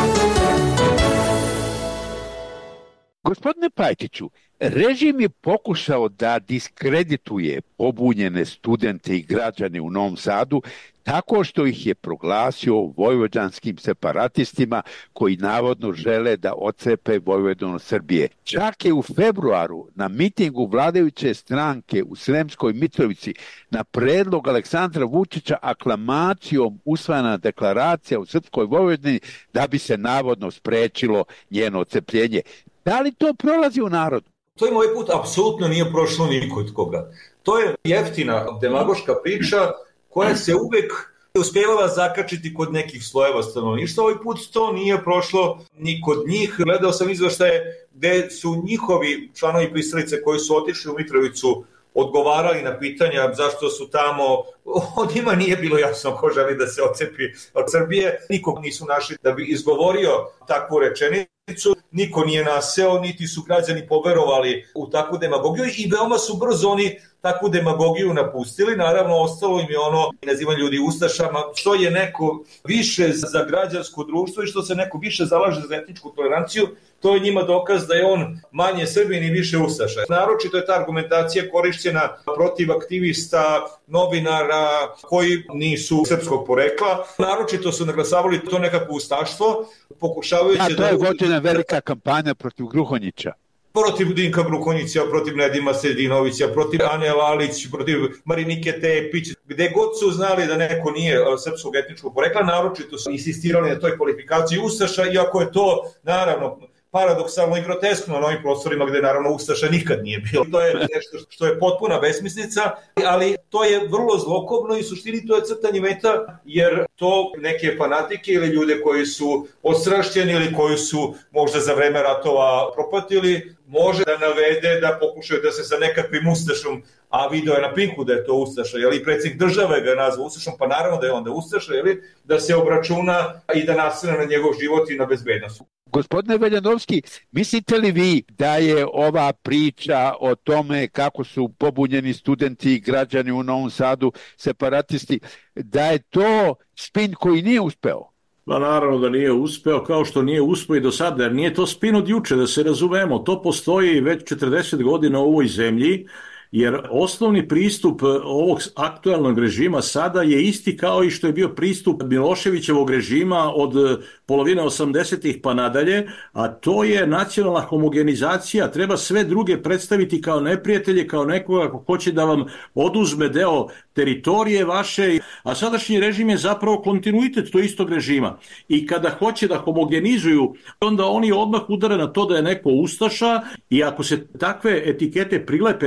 Gospodine Pajtiću, režim je pokušao da diskredituje pobunjene studente i građane u Novom Sadu tako što ih je proglasio vojvođanskim separatistima koji navodno žele da otcepe Vojvodinu od Srbije. Čak je u februaru na mitingu vladajuće stranke u Sremskoj Mitrovici na predlog Aleksandra Vučića aklamacijom usvojena deklaracija u Srpskoj Vojvodini da bi se navodno sprečilo njeno otcepljenje. Da li to prolazi u narodu? To im ovaj put apsolutno nije prošlo nikod koga. To je jeftina demagoška priča koja se uvek uspevala zakačiti kod nekih slojeva stanovništva. Ovaj put to nije prošlo ni kod njih. Gledao sam izveštaje gde su njihovi članovi pristalice koji su otišli u Mitrovicu odgovarali na pitanja zašto su tamo, od njima nije bilo jasno ko želi da se otcepi od Srbije. Nikog nisu našli da bi izgovorio takvu rečenicu, niko nije naseo, niti su građani poverovali u takvu demagogiju i veoma su brzo oni takvu demagogiju napustili. Naravno, ostalo im je ono nazivanje ljudi ustašama, što je neko više za građansko društvo i što se neko više zalaže za etničku toleranciju, to je njima dokaz da je on manje Srbin i više ustaša. Naročito je ta argumentacija korišćena protiv aktivista, novinara koji nisu srpskog porekla. Naročito su naglasavali to nekako ustaštvo, pokušavajući da... Da, to je vođena velika kampanja protiv Gruhonjića. Protiv Dinka Gruhonjića, protiv Nedima Sedinovića, protiv Ane Lalić, protiv Marinike Tepić, gde god su znali da neko nije srpskog etničkog porekla, naročito su insistirali na toj kvalifikaciji ustaša, iako je to, naravno, paradoksalno i groteskno na ovim prostorima gde naravno ustaša nikad nije bilo. To je nešto što je potpuna besmislica, ali to je vrlo zlokobno i u suštini to je crtanje meta, jer to neke fanatike ili ljude koji su odstrašćeni ili koji su možda za vreme ratova propatili, može da navede da pokušaju da se sa nekakvim ustašom, a video je na Pinku da je to ustaša, jeli, predsjednik države ga je nazvao ustašom, pa naravno da je onda ustaša, jeli, da se obračuna i da nasrne na njegov život i na bezbednost. Gospodine Veljanovski, mislite li vi da je ova priča o tome kako su pobunjeni studenti i građani u Novom Sadu separatisti, da je to spin koji nije uspeo? Pa naravno da nije uspeo, kao što nije uspeo i do sada, jer nije to spin od juče, da se razumemo. To postoji već četrdeset godina u ovoj zemlji, jer osnovni pristup ovog aktualnog režima sada je isti kao i što je bio pristup Miloševićevog režima od polovine osamdesetih pa nadalje, a to je nacionalna homogenizacija. Treba sve druge predstaviti kao neprijatelje, kao nekoga ko hoće da vam oduzme deo teritorije vaše, a sadašnji režim je zapravo kontinuitet tog istog režima. I kada hoće da homogenizuju, onda oni odmah udare na to da je neko ustaša i ako se takve etikete prilepe nekim ljudima,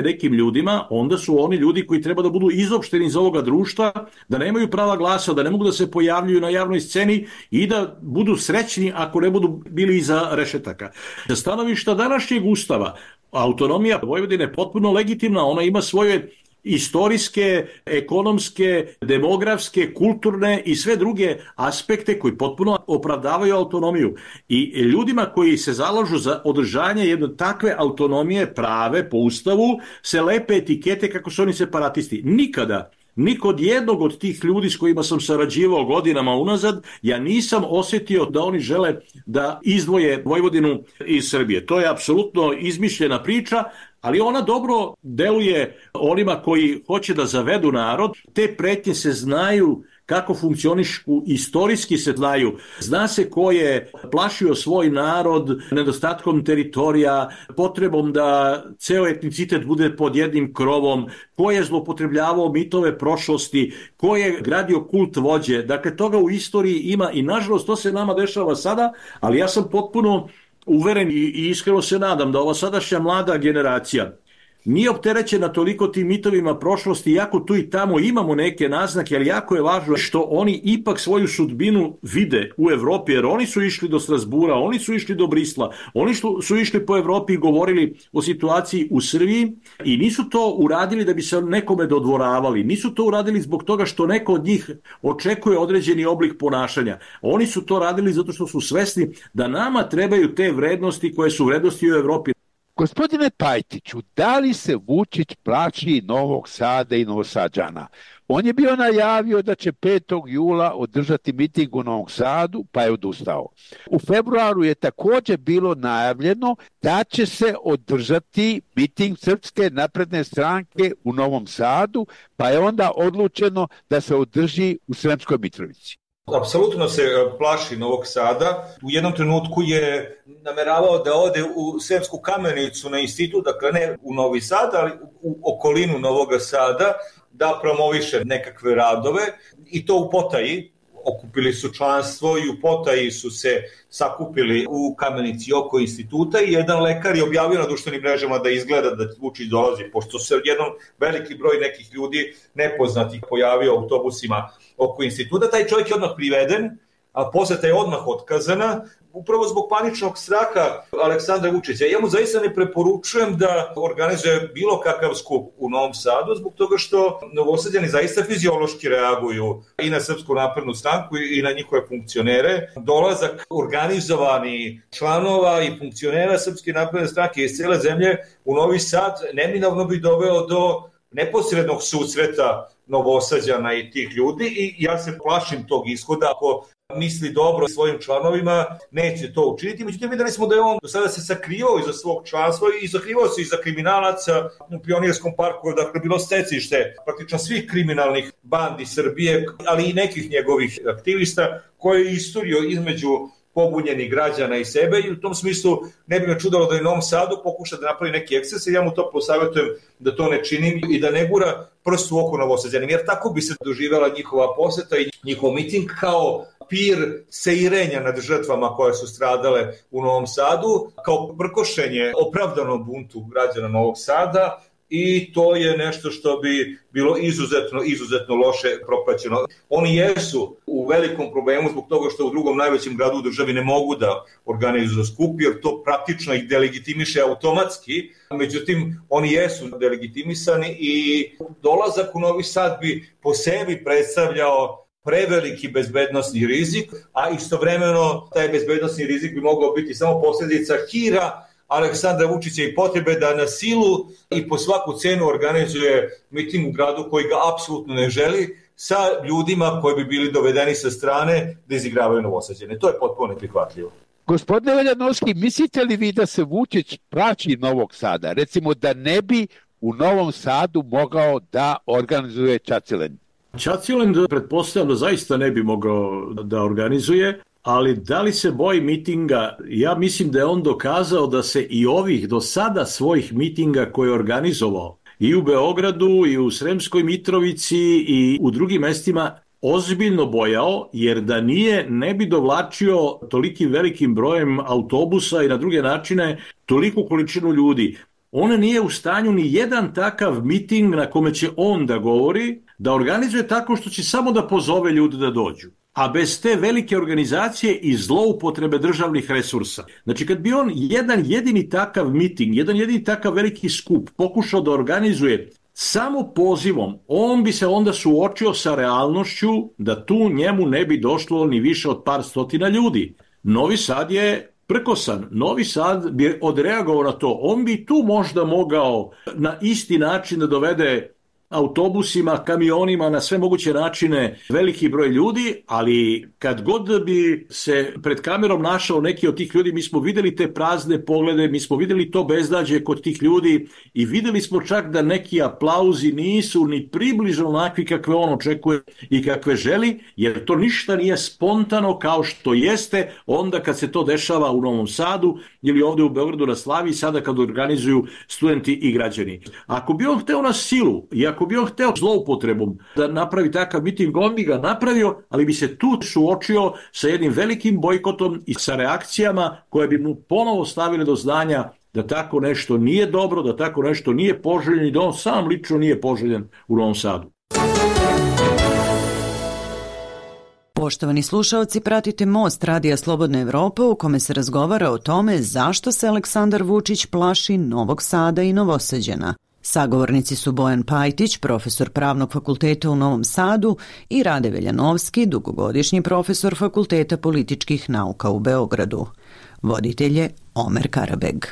ljudima, onda su oni ljudi koji treba da budu izopšteni iz ovoga društva, da nemaju prava glasa, da ne mogu da se pojavljuju na javnoj sceni i da budu srećni ako ne budu bili iza rešetaka. Sa stanovišta današnjeg ustava, autonomija Vojvodine je potpuno legitimna, ona ima svoje istorijske, ekonomske, demografske, kulturne i sve druge aspekte koji potpuno opravdavaju autonomiju. I ljudima koji se zalažu za održanje jedne takve autonomije prave po ustavu se lepe etikete kako su oni separatisti. Nikada ni kod jednog od tih ljudi s kojima sam sarađivao godinama unazad, ja nisam osjetio da oni žele da izdvoje Vojvodinu iz Srbije. To je apsolutno izmišljena priča, ali ona dobro deluje onima koji hoće da zavedu narod. Te pretnje se znaju kako funkcionišu, istorijski se znaju. Zna se ko je plašio svoj narod nedostatkom teritorija, potrebom da ceo etnicitet bude pod jednim krovom, ko je zloupotrebljavao mitove prošlosti, ko je gradio kult vođe. Dakle, toga u istoriji ima i nažalost to se nama dešava sada, ali ja sam potpuno uveren i iskreno se nadam da ova sadašnja mlada generacija nije opterećena toliko tim mitovima prošlosti, iako tu i tamo imamo neke naznake, ali jako je važno što oni ipak svoju sudbinu vide u Evropi, jer oni su išli do Strasbura, oni su išli do Brisla, oni su išli po Evropi i govorili o situaciji u Srbiji i nisu to uradili da bi se nekome dodvoravali, nisu to uradili zbog toga što neko od njih očekuje određeni oblik ponašanja. Oni su to radili zato što su svesni da nama trebaju te vrednosti koje su vrednosti u Evropi. Gospodine Pajtiću, da li se Vučić plaši Novog Sada i Novosađana? On je bio najavio da će petog jula održati miting u Novom Sadu, pa je odustao. U februaru je također bilo najavljeno da će se održati miting Srpske napredne stranke u Novom Sadu, pa je onda odlučeno da se održi u Sremskoj Mitrovici. Apsolutno se plaši Novog Sada. U jednom trenutku je nameravao da ode u Sremsku Kamenicu na institut, dakle ne u Novi Sad, ali u okolinu Novog Sada, da promoviše nekakve radove i to u potaji. Okupili su članstvo i u potaji su se sakupili u Kamenici oko instituta i jedan lekar je objavio na društvenim mrežama da izgleda da Vučić dolazi, pošto se jednom veliki broj nekih ljudi nepoznatih pojavio u autobusima oko instituta. Taj čovjek je odmah priveden, a poseta je odmah otkazana, upravo zbog paničnog straha Aleksandra Vučića. Ja mu zaista ne preporučujem da organizuje bilo kakav skup u Novom Sadu, zbog toga što Novosađani zaista fiziološki reaguju i na Srpsku naprednu stranku i na njihove funkcionere. Dolazak organizovani članova i funkcionera Srpske napredne stranke iz cele zemlje u Novi Sad neminovno bi doveo do neposrednog susreta Novosađana i tih ljudi i ja se plašim tog ishoda. Ako misli dobro svojim članovima, neće to učiniti. Međutim, videli smo da je on do sada se sakrivao iza svog članstva i sakrivao se iza kriminalaca u Pionirskom parku, dakle bilo stecište praktično svih kriminalnih bandi Srbije, ali i nekih njegovih aktivista koje je isturio između pobunjenih građana i sebe i u tom smislu ne bi me čudalo da i u Novom Sadu pokuša da napravi neki eksces i ja mu to posavjetujem da to ne činim i da ne gura prst u oko Novosađanim, jer tako bi se doživela njihova poseta i njihov miting kao pir seirenja nad žrtvama koje su stradale u Novom Sadu, kao prkošenje opravdanom buntu građana Novog Sada i to je nešto što bi bilo izuzetno, izuzetno loše propraćeno. Oni jesu u velikom problemu zbog toga što u drugom najvećem gradu u državi ne mogu da organizuju skup, jer to praktično ih delegitimiše automatski. Međutim, oni jesu delegitimisani i dolazak u Novi Sad bi po sebi predstavljao preveliki bezbednosni rizik, a istovremeno taj bezbednosni rizik bi mogao biti samo posljedica hira Aleksandra Vučića i potrebe da na silu i po svaku cenu organizuje miting u gradu koji ga apsolutno ne želi sa ljudima koji bi bili dovedeni sa strane da izigravaju Novosađane. To je potpuno neprihvatljivo. Gospodine Veljanovski, mislite li vi da se Vučić plaši Novog Sada? Recimo da ne bi u Novom Sadu mogao da organizuje Čacilend? Čacilend pretpostavljam da zaista ne bi mogao da organizuje, ali da li se boji mitinga? Ja mislim da je on dokazao da se i ovih do sada svojih mitinga koje je organizovao i u Beogradu i u Sremskoj Mitrovici i u drugim mestima ozbiljno bojao, jer da nije ne bi dovlačio tolikim velikim brojem autobusa i na druge načine toliku količinu ljudi. on nije u stanju ni jedan takav miting na kome će on da govori, da organizuje tako što će samo da pozove ljude da dođu. A bez te velike organizacije i zloupotrebe državnih resursa. Znači kad bi on jedan jedini takav miting, jedan jedini takav veliki skup pokušao da organizuje samo pozivom, on bi se onda suočio sa realnošću da tu njemu ne bi došlo ni više od par stotina ljudi. Novi Sad je prkosan. Novi Sad bi odreagovao na to. On bi tu možda mogao na isti način da dovede autobusima, kamionima, na sve moguće načine veliki broj ljudi, ali kad god bi se pred kamerom našao neki od tih ljudi, mi smo videli te prazne poglede, mi smo videli to bezdađe kod tih ljudi i videli smo čak da neki aplauzi nisu ni približno onakvi kakve on očekuje i kakve želi, jer to ništa nije spontano kao što jeste onda kad se to dešava u Novom Sadu ili ovde u Beogradu na Slavi, sada kad organizuju studenti i građani. Ako bi on hteo na silu i ako bi on hteo zloupotrebom da napravi takav miting, on bi ga napravio, ali bi se tu suočio sa jednim velikim bojkotom i sa reakcijama koje bi mu ponovo stavile do znanja da tako nešto nije dobro, da tako nešto nije poželjen i da on sam lično nije poželjen u Novom Sadu. Poštovani slušaoci, pratite Most Radija Slobodna Evropa u kome se razgovara o tome zašto se Aleksandar Vučić plaši Novog Sada i Novosađana. Sagovornici su Bojan Pajtić, profesor Pravnog fakulteta u Novom Sadu, i Rade Veljanovski, dugogodišnji profesor Fakulteta političkih nauka u Beogradu. Voditelj je Omer Karabeg.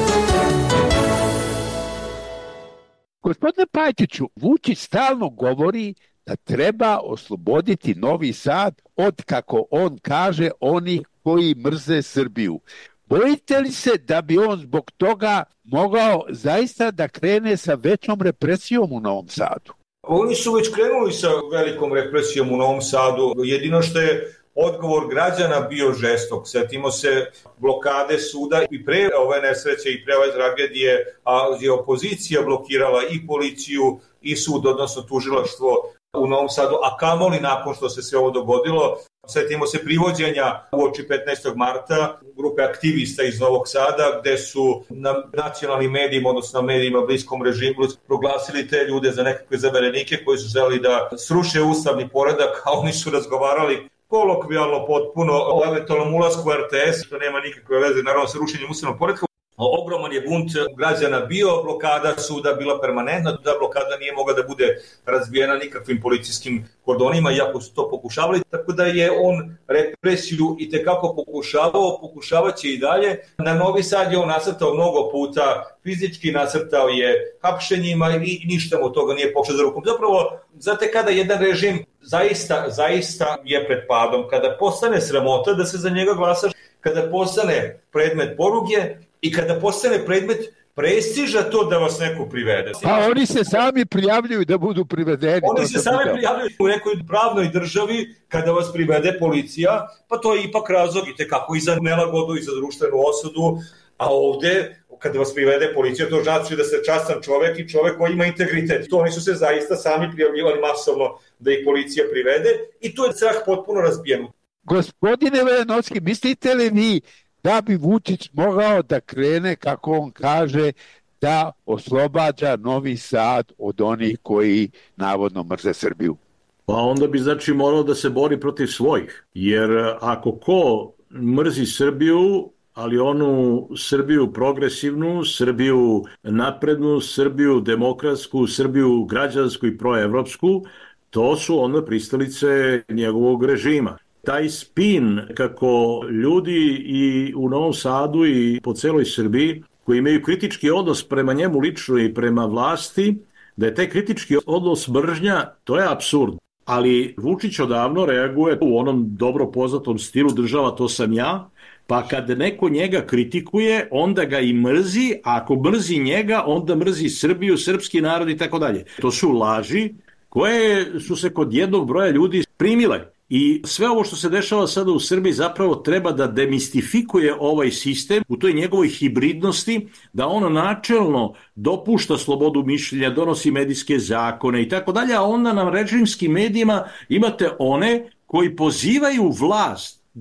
Gospodine Pajtiću, Vučić stalno govori da treba osloboditi Novi Sad od, kako on kaže, onih koji mrze Srbiju. Bojite li se da bi on zbog toga mogao zaista da krene sa većom represijom u Novom Sadu? Oni su već krenuli sa velikom represijom u Novom Sadu. Jedino što je odgovor građana bio žestok. Sjetimo se blokade suda i pre ove nesreće i pre ove tragedije, a je opozicija blokirala i policiju i sud, odnosno tužilaštvo u Novom Sadu, a kamoli nakon što se sve ovo dogodilo. Sjetimo se privođenja uoči petnaestog marta grupe aktivista iz Novog Sada, gde su na nacionalnim medijima, odnosno na medijima bliskom režimu, proglasili te ljude za nekakve zaverenike koji su želi da sruše ustavni poredak, a oni su razgovarali kolokvijalno potpuno o eventualnom ulasku u R T S, što nema nikakve veze naravno sa rušenjem ustavnog poretka. Ogroman je bunt građana bio, blokada suda bila permanentna, da blokada nije mogla da bude razbijena nikakvim policijskim kordonima, iako su to pokušavali, tako da je on represiju i tekako pokušavao, pokušavaće i dalje. Na Novi Sad je on nasrtao mnogo puta, fizički nasrtao je hapšenjima i ništa mu toga nije pošao za rukom. Zapravo, znate kada jedan režim zaista, zaista je pred padom, kada postane sramota da se za njega glasaš, kada postane predmet poruge, i kada postane predmet prestiža to da vas neko privede. Pa oni se sami prijavljuju da budu privedeni. Oni se sami prijavljuju u nekoj pravnoj državi kada vas privede policija, pa to je ipak razlog i tekako i za nelagodu i za društvenu osudu, a ovde kada vas privede policija to znači da ste častan čovek i čovek koji ima integritet. To oni su se zaista sami prijavljivali masovno da ih policija privede i tu je strah potpuno razbijen. Gospodine Veljanovski, mislite li vi da bi Vučić mogao da krene, kako on kaže, da oslobađa Novi Sad od onih koji navodno mrze Srbiju? Pa onda bi znači morao da se bori protiv svojih, jer ako ko mrzi Srbiju, ali onu Srbiju progresivnu, Srbiju naprednu, Srbiju demokratsku, Srbiju građansku i proevropsku, to su onda pristalice njegovog režima. Taj spin kako ljudi i u Novom Sadu i po celoj Srbiji koji imaju kritički odnos prema njemu lično i prema vlasti, da je taj kritički odnos mržnja, to je apsurd. Ali Vučić odavno reaguje u onom dobro poznatom stilu država to sam ja, pa kad neko njega kritikuje, onda ga i mrzi, a ako mrzi njega, onda mrzi Srbiju, srpski narod i tako dalje. To su laži koje su se kod jednog broja ljudi primile. I sve ovo što se dešava sada u Srbiji zapravo treba da demistifikuje ovaj sistem u toj njegovoj hibridnosti, da on načelno dopušta slobodu mišljenja, donosi medijske zakone i tako dalje, a onda na režimskim medijima imate one koji pozivaju vlast da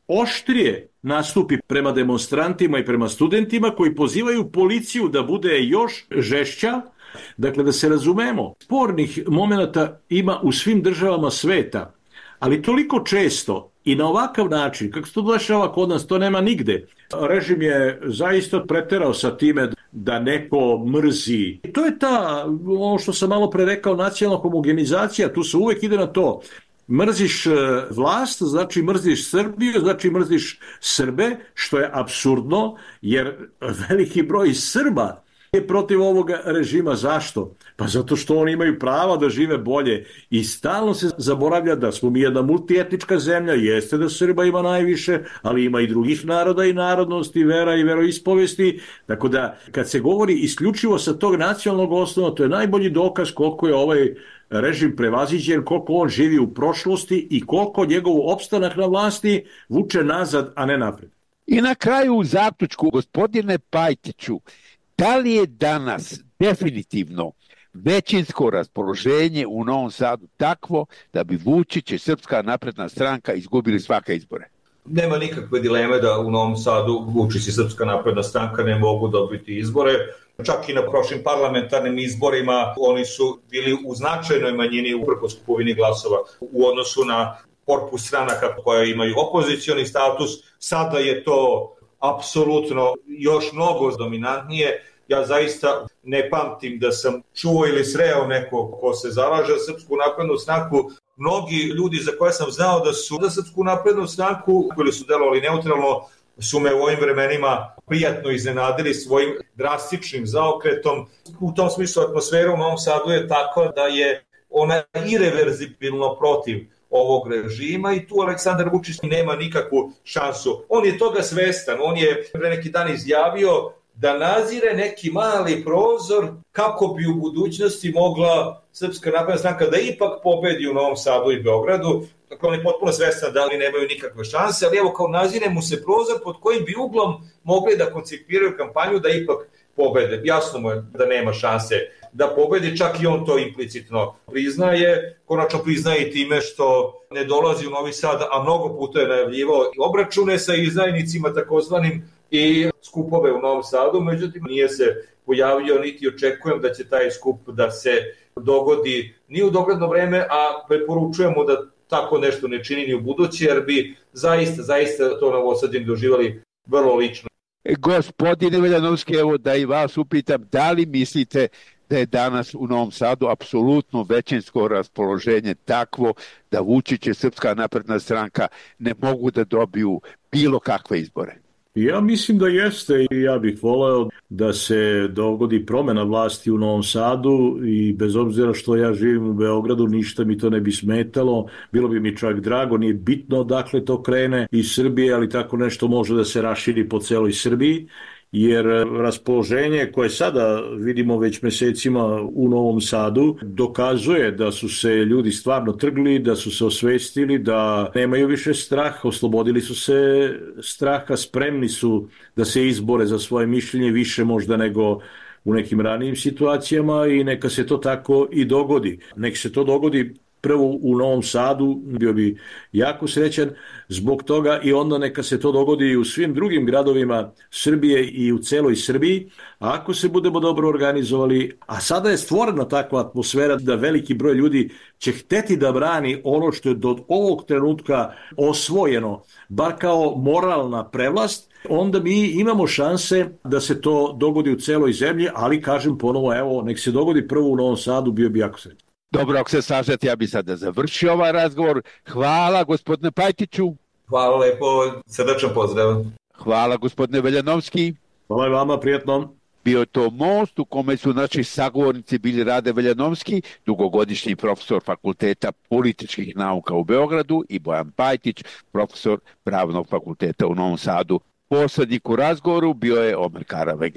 oštrije nastupi prema demonstrantima i prema studentima koji pozivaju policiju da bude još žešća. Dakle, da se razumemo, spornih momenata ima u svim državama sveta, ali toliko često i na ovakav način, kako se to dešava kod nas, to nema nigde. Režim je zaista preterao sa time da neko mrzi. To je ta, ono što sam malo pre rekao, nacionalna homogenizacija, tu se uvek ide na to. Mrziš vlast, znači mrziš Srbiju, znači mrziš Srbe, što je apsurdno, jer veliki broj Srba je protiv ovoga režima. Zašto? Pa zato što oni imaju prava da žive bolje i stalno se zaboravlja da smo mi jedna multietnička zemlja, jeste da Srba ima najviše, ali ima i drugih naroda i narodnosti, vera i veroispovesti, tako da kad se govori isključivo sa tog nacionalnog osnova, to je najbolji dokaz koliko je ovaj režim prevaziđen, koliko on živi u prošlosti i koliko njegov opstanak na vlasti vuče nazad, a ne napred. I na kraju u zaključku, gospodine Pajtiću, da li je danas definitivno većinsko raspoloženje u Novom Sadu takvo da bi Vučić i Srpska napredna stranka izgubili svake izbore? Nema nikakve dileme da u Novom Sadu Vučić i Srpska napredna stranka ne mogu dobiti izbore. Čak i na prošlim parlamentarnim izborima oni su bili u značajnoj manjini uprkos kupovini glasova u odnosu na korpus stranaka koje imaju opozicioni status. Sada je to apsolutno još mnogo dominantnije. Ja zaista ne pamtim da sam čuo ili sreo neko ko se zalaže za Srpsku naprednu stranku. Mnogi ljudi za koje sam znao da su za Srpsku naprednu stranku ili su delovali neutralno su me u ovim vremenima prijatno iznenadili svojim drastičnim zaokretom. U tom smislu atmosfera u Novom Sadu je takva da je ona ireverzibilno protiv ovog režima i tu Aleksandar Vučić nema nikakvu šansu. On je toga svestan, on je pre neki dan izjavio da nazire neki mali prozor kako bi u budućnosti mogla Srpska napredna stranka da ipak pobedi u Novom Sadu i Beogradu. Dakle, on je potpuno svestan da li nemaju nikakve šanse, ali evo kao nazire mu se prozor pod kojim bi uglom mogli da koncipiraju kampanju da ipak pobede. Jasno mu je da nema šanse da pobedi, čak i on to implicitno priznaje. Konačno priznaje i time što ne dolazi u Novi Sad, a mnogo puta je najavljivao obračune sa izdajnicima takozvanim i skupove u Novom Sadu, međutim nije se pojavio niti očekujem da će taj skup da se dogodi ni u dogledno vreme, a preporučujemo da tako nešto ne čini ni u budući, jer bi zaista, zaista to Novosađani doživali vrlo lično. Gospodine Veljanovski, evo da i vas upitam, da li mislite da je danas u Novom Sadu apsolutno većinsko raspoloženje takvo da Vučić i Srpska napredna stranka ne mogu da dobiju bilo kakve izbore? Ja mislim da jeste i ja bih voleo da se dogodi promena vlasti u Novom Sadu i bez obzira što ja živim u Beogradu, ništa mi to ne bi smetalo, bilo bi mi čak drago, nije bitno odakle to krene iz Srbije, ali tako nešto može da se raširi po celoj Srbiji, jer raspoloženje koje sada vidimo već mesecima u Novom Sadu dokazuje da su se ljudi stvarno trgli, da su se osvestili, da nemaju više strah, oslobodili su se straha, spremni su da se izbore za svoje mišljenje više možda nego u nekim ranijim situacijama i neka se to tako i dogodi. Nek se to dogodi prvo u Novom Sadu, bio bi jako srećan zbog toga i onda neka se to dogodi i u svim drugim gradovima Srbije i u celoj Srbiji. A ako se budemo dobro organizovali, a sada je stvorena takva atmosfera da veliki broj ljudi će hteti da brani ono što je do ovog trenutka osvojeno, bar kao moralna prevlast, onda mi imamo šanse da se to dogodi u celoj zemlji, ali kažem ponovo, evo, nek se dogodi prvo u Novom Sadu, bio bi jako srećan. Dobro, ako se slažete, ja bih sada završio ovaj razgovor. Hvala, gospodine Pajtiću. Hvala lepo, srdačan pozdrav. Hvala, gospodine Veljanovski. Hvala i vama, prijatno. Bio je to Most u kome su naši sagovornici bili Rade Veljanovski, dugogodišnji profesor Fakulteta političkih nauka u Beogradu, i Bojan Pajtić, profesor Pravnog fakulteta u Novom Sadu. Poslednik u razgovoru bio je Omer Karaveg.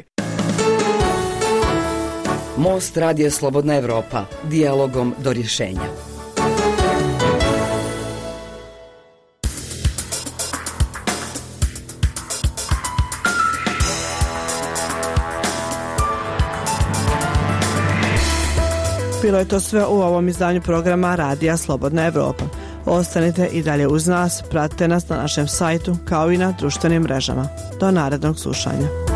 Most Radio Slobodna Evropa, dijalogom do rješenja. Bilo je to sve u ovom izdanju programa Radija Slobodna Evropa. Ostanite i dalje uz nas, pratite nas na našem sajtu kao i na društvenim mrežama. Do narednog slušanja.